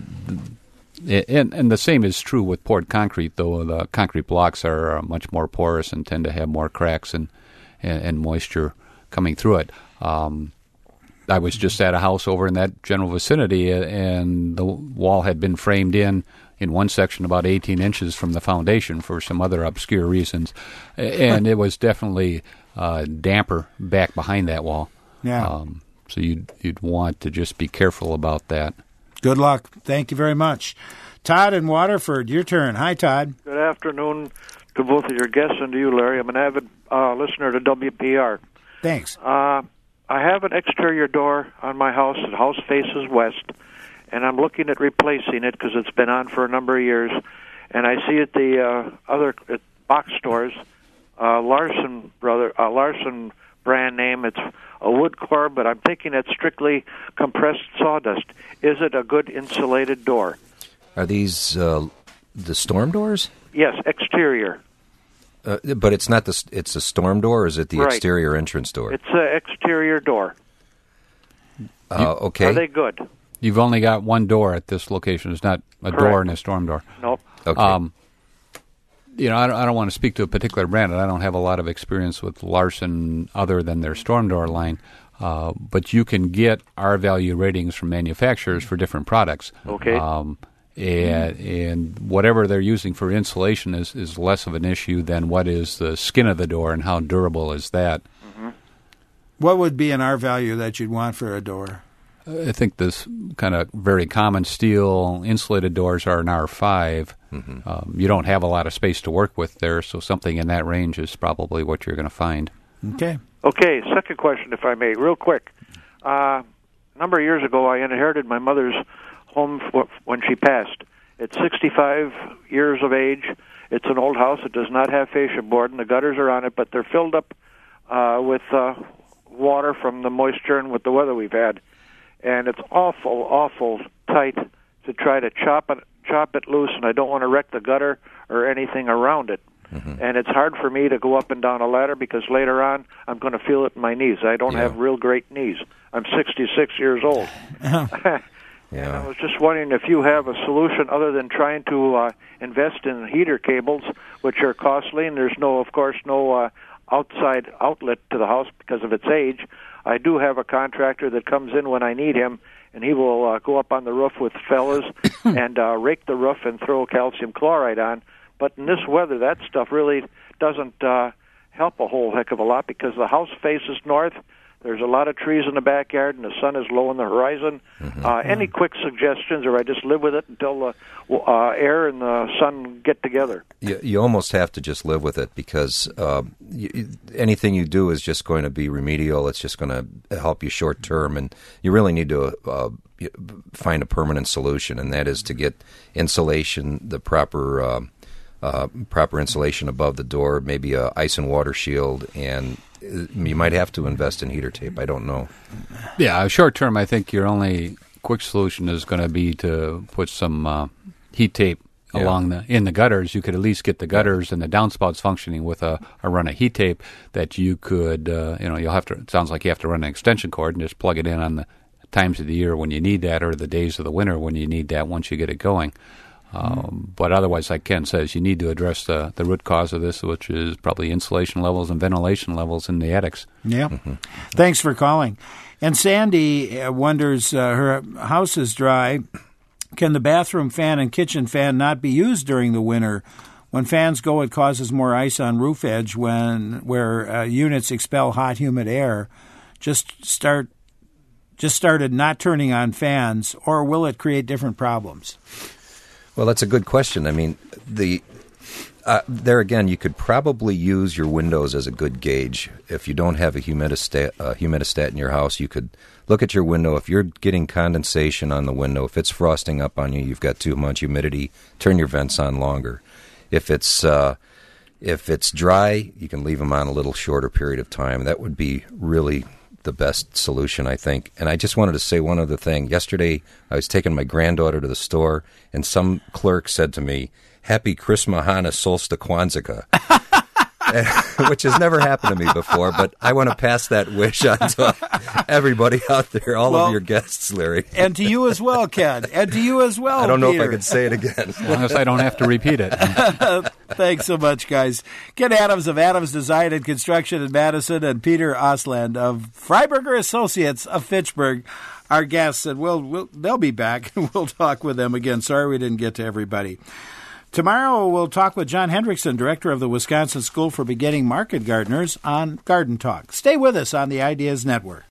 the, and, and the same is true with poured concrete, though the concrete blocks are much more porous and tend to have more cracks and, and, and moisture coming through it. Um, I was just at a house over in that general vicinity, and the wall had been framed in in one section about eighteen inches from the foundation for some other obscure reasons, and it was definitely uh, damper back behind that wall. Yeah. Um, so you'd, you'd want to just be careful about that. Good luck. Thank you very much. Todd in Waterford, your turn. Hi, Todd. Good afternoon to both of your guests and to you, Larry. I'm an avid uh, listener to W P R. Thanks. Uh, I have an exterior door on my house. The house faces west, and I'm looking at replacing it because it's been on for a number of years. And I see at the uh, other at box stores, uh, Larson brother, uh, Larson brand name. It's a wood core, but I'm thinking it's strictly compressed sawdust. Is it a good insulated door? Are these uh, the storm doors? Yes, exterior. Uh, but it's not the. It's a storm door, or is it the Right. exterior entrance door? It's an exterior door. Uh, okay. Are they good? You've only got one door at this location. It's not a Correct. door and a storm door. Nope. Okay. Um, you know, I don't, I don't want to speak to a particular brand, and I don't have a lot of experience with Larson other than their storm door line. Uh, but you can get R-value ratings from manufacturers for different products. Okay. Um, And, and whatever they're using for insulation is, is less of an issue than what is the skin of the door and how durable is that. Mm-hmm. What would be an R value that you'd want for a door? I think this kind of very common steel insulated doors are an R five. Mm-hmm. Um, you don't have a lot of space to work with there, so something in that range is probably what you're going to find. Okay. Okay, second question, if I may, real quick. Uh, a number of years ago, I inherited my mother's home f- when she passed. It's sixty-five years of age. It's an old house. It does not have fascia board, and the gutters are on it, but they're filled up uh, with uh, water from the moisture and with the weather we've had. And it's awful, awful tight to try to chop it, chop it loose, and I don't want to wreck the gutter or anything around it. Mm-hmm. And it's hard for me to go up and down a ladder because later on I'm going to feel it in my knees. I don't yeah. have real great knees. I'm sixty-six years old. Yeah. And I was just wondering if you have a solution other than trying to uh, invest in heater cables, which are costly, and there's no, of course, no uh, outside outlet to the house because of its age. I do have a contractor that comes in when I need him, and he will uh, go up on the roof with fellas and uh, rake the roof and throw calcium chloride on. But in this weather, that stuff really doesn't uh, help a whole heck of a lot because the house faces north. There's a lot of trees in the backyard, and the sun is low on the horizon. Mm-hmm. Uh, any quick suggestions, or I just live with it until the uh, air and the sun get together? You, you almost have to just live with it because uh, you, anything you do is just going to be remedial. It's just going to help you short term, and you really need to uh, find a permanent solution, and that is to get insulation, the proper uh, uh, proper insulation above the door, maybe a ice and water shield, and you might have to invest in heater tape. I don't know. Yeah, short term, I think your only quick solution is going to be to put some uh, heat tape yeah. along the in the gutters. You could at least get the gutters and the downspouts functioning with a, a run of heat tape that you could, uh, you know, you'll have to. It sounds like you have to run an extension cord and just plug it in on the times of the year when you need that, or the days of the winter when you need that. Once you get it going. Um, but otherwise, like Ken says, you need to address the, the root cause of this, which is probably insulation levels and ventilation levels in the attics. Yeah. Mm-hmm. Thanks for calling. And Sandy wonders, uh, her house is dry. Can the bathroom fan and kitchen fan not be used during the winter? When fans go, it causes more ice on roof edge when where uh, units expel hot, humid air. Just start, just started not turning on fans, or will it create different problems? Well, that's a good question. I mean, the uh, there again, you could probably use your windows as a good gauge. If you don't have a humidistat, uh, humidistat in your house, you could look at your window. If you're getting condensation on the window, if it's frosting up on you, you've got too much humidity, turn your vents on longer. If it's uh, if it's dry, you can leave them on a little shorter period of time. That would be really the best solution, I think. And I just wanted to say one other thing. Yesterday, I was taking my granddaughter to the store, and some clerk said to me, "Happy Christmas, Hana, Solsta, Kwanzaa," which has never happened to me before, but I want to pass that wish on to everybody out there, all well, of your guests, Larry. And to you as well, Ken. And to you as well, I don't know Peter. if I could say it again. As long as I don't have to repeat it. Thanks so much, guys. Ken Adams of Adams Design and Construction in Madison, and Peter Ostland of Freiberger Associates of Fitchburg, our guests. And we'll, we'll they'll be back, and we'll talk with them again. Sorry we didn't get to everybody. Tomorrow we'll talk with John Hendrickson, director of the Wisconsin School for Beginning Market Gardeners, on Garden Talk. Stay with us on the Ideas Network.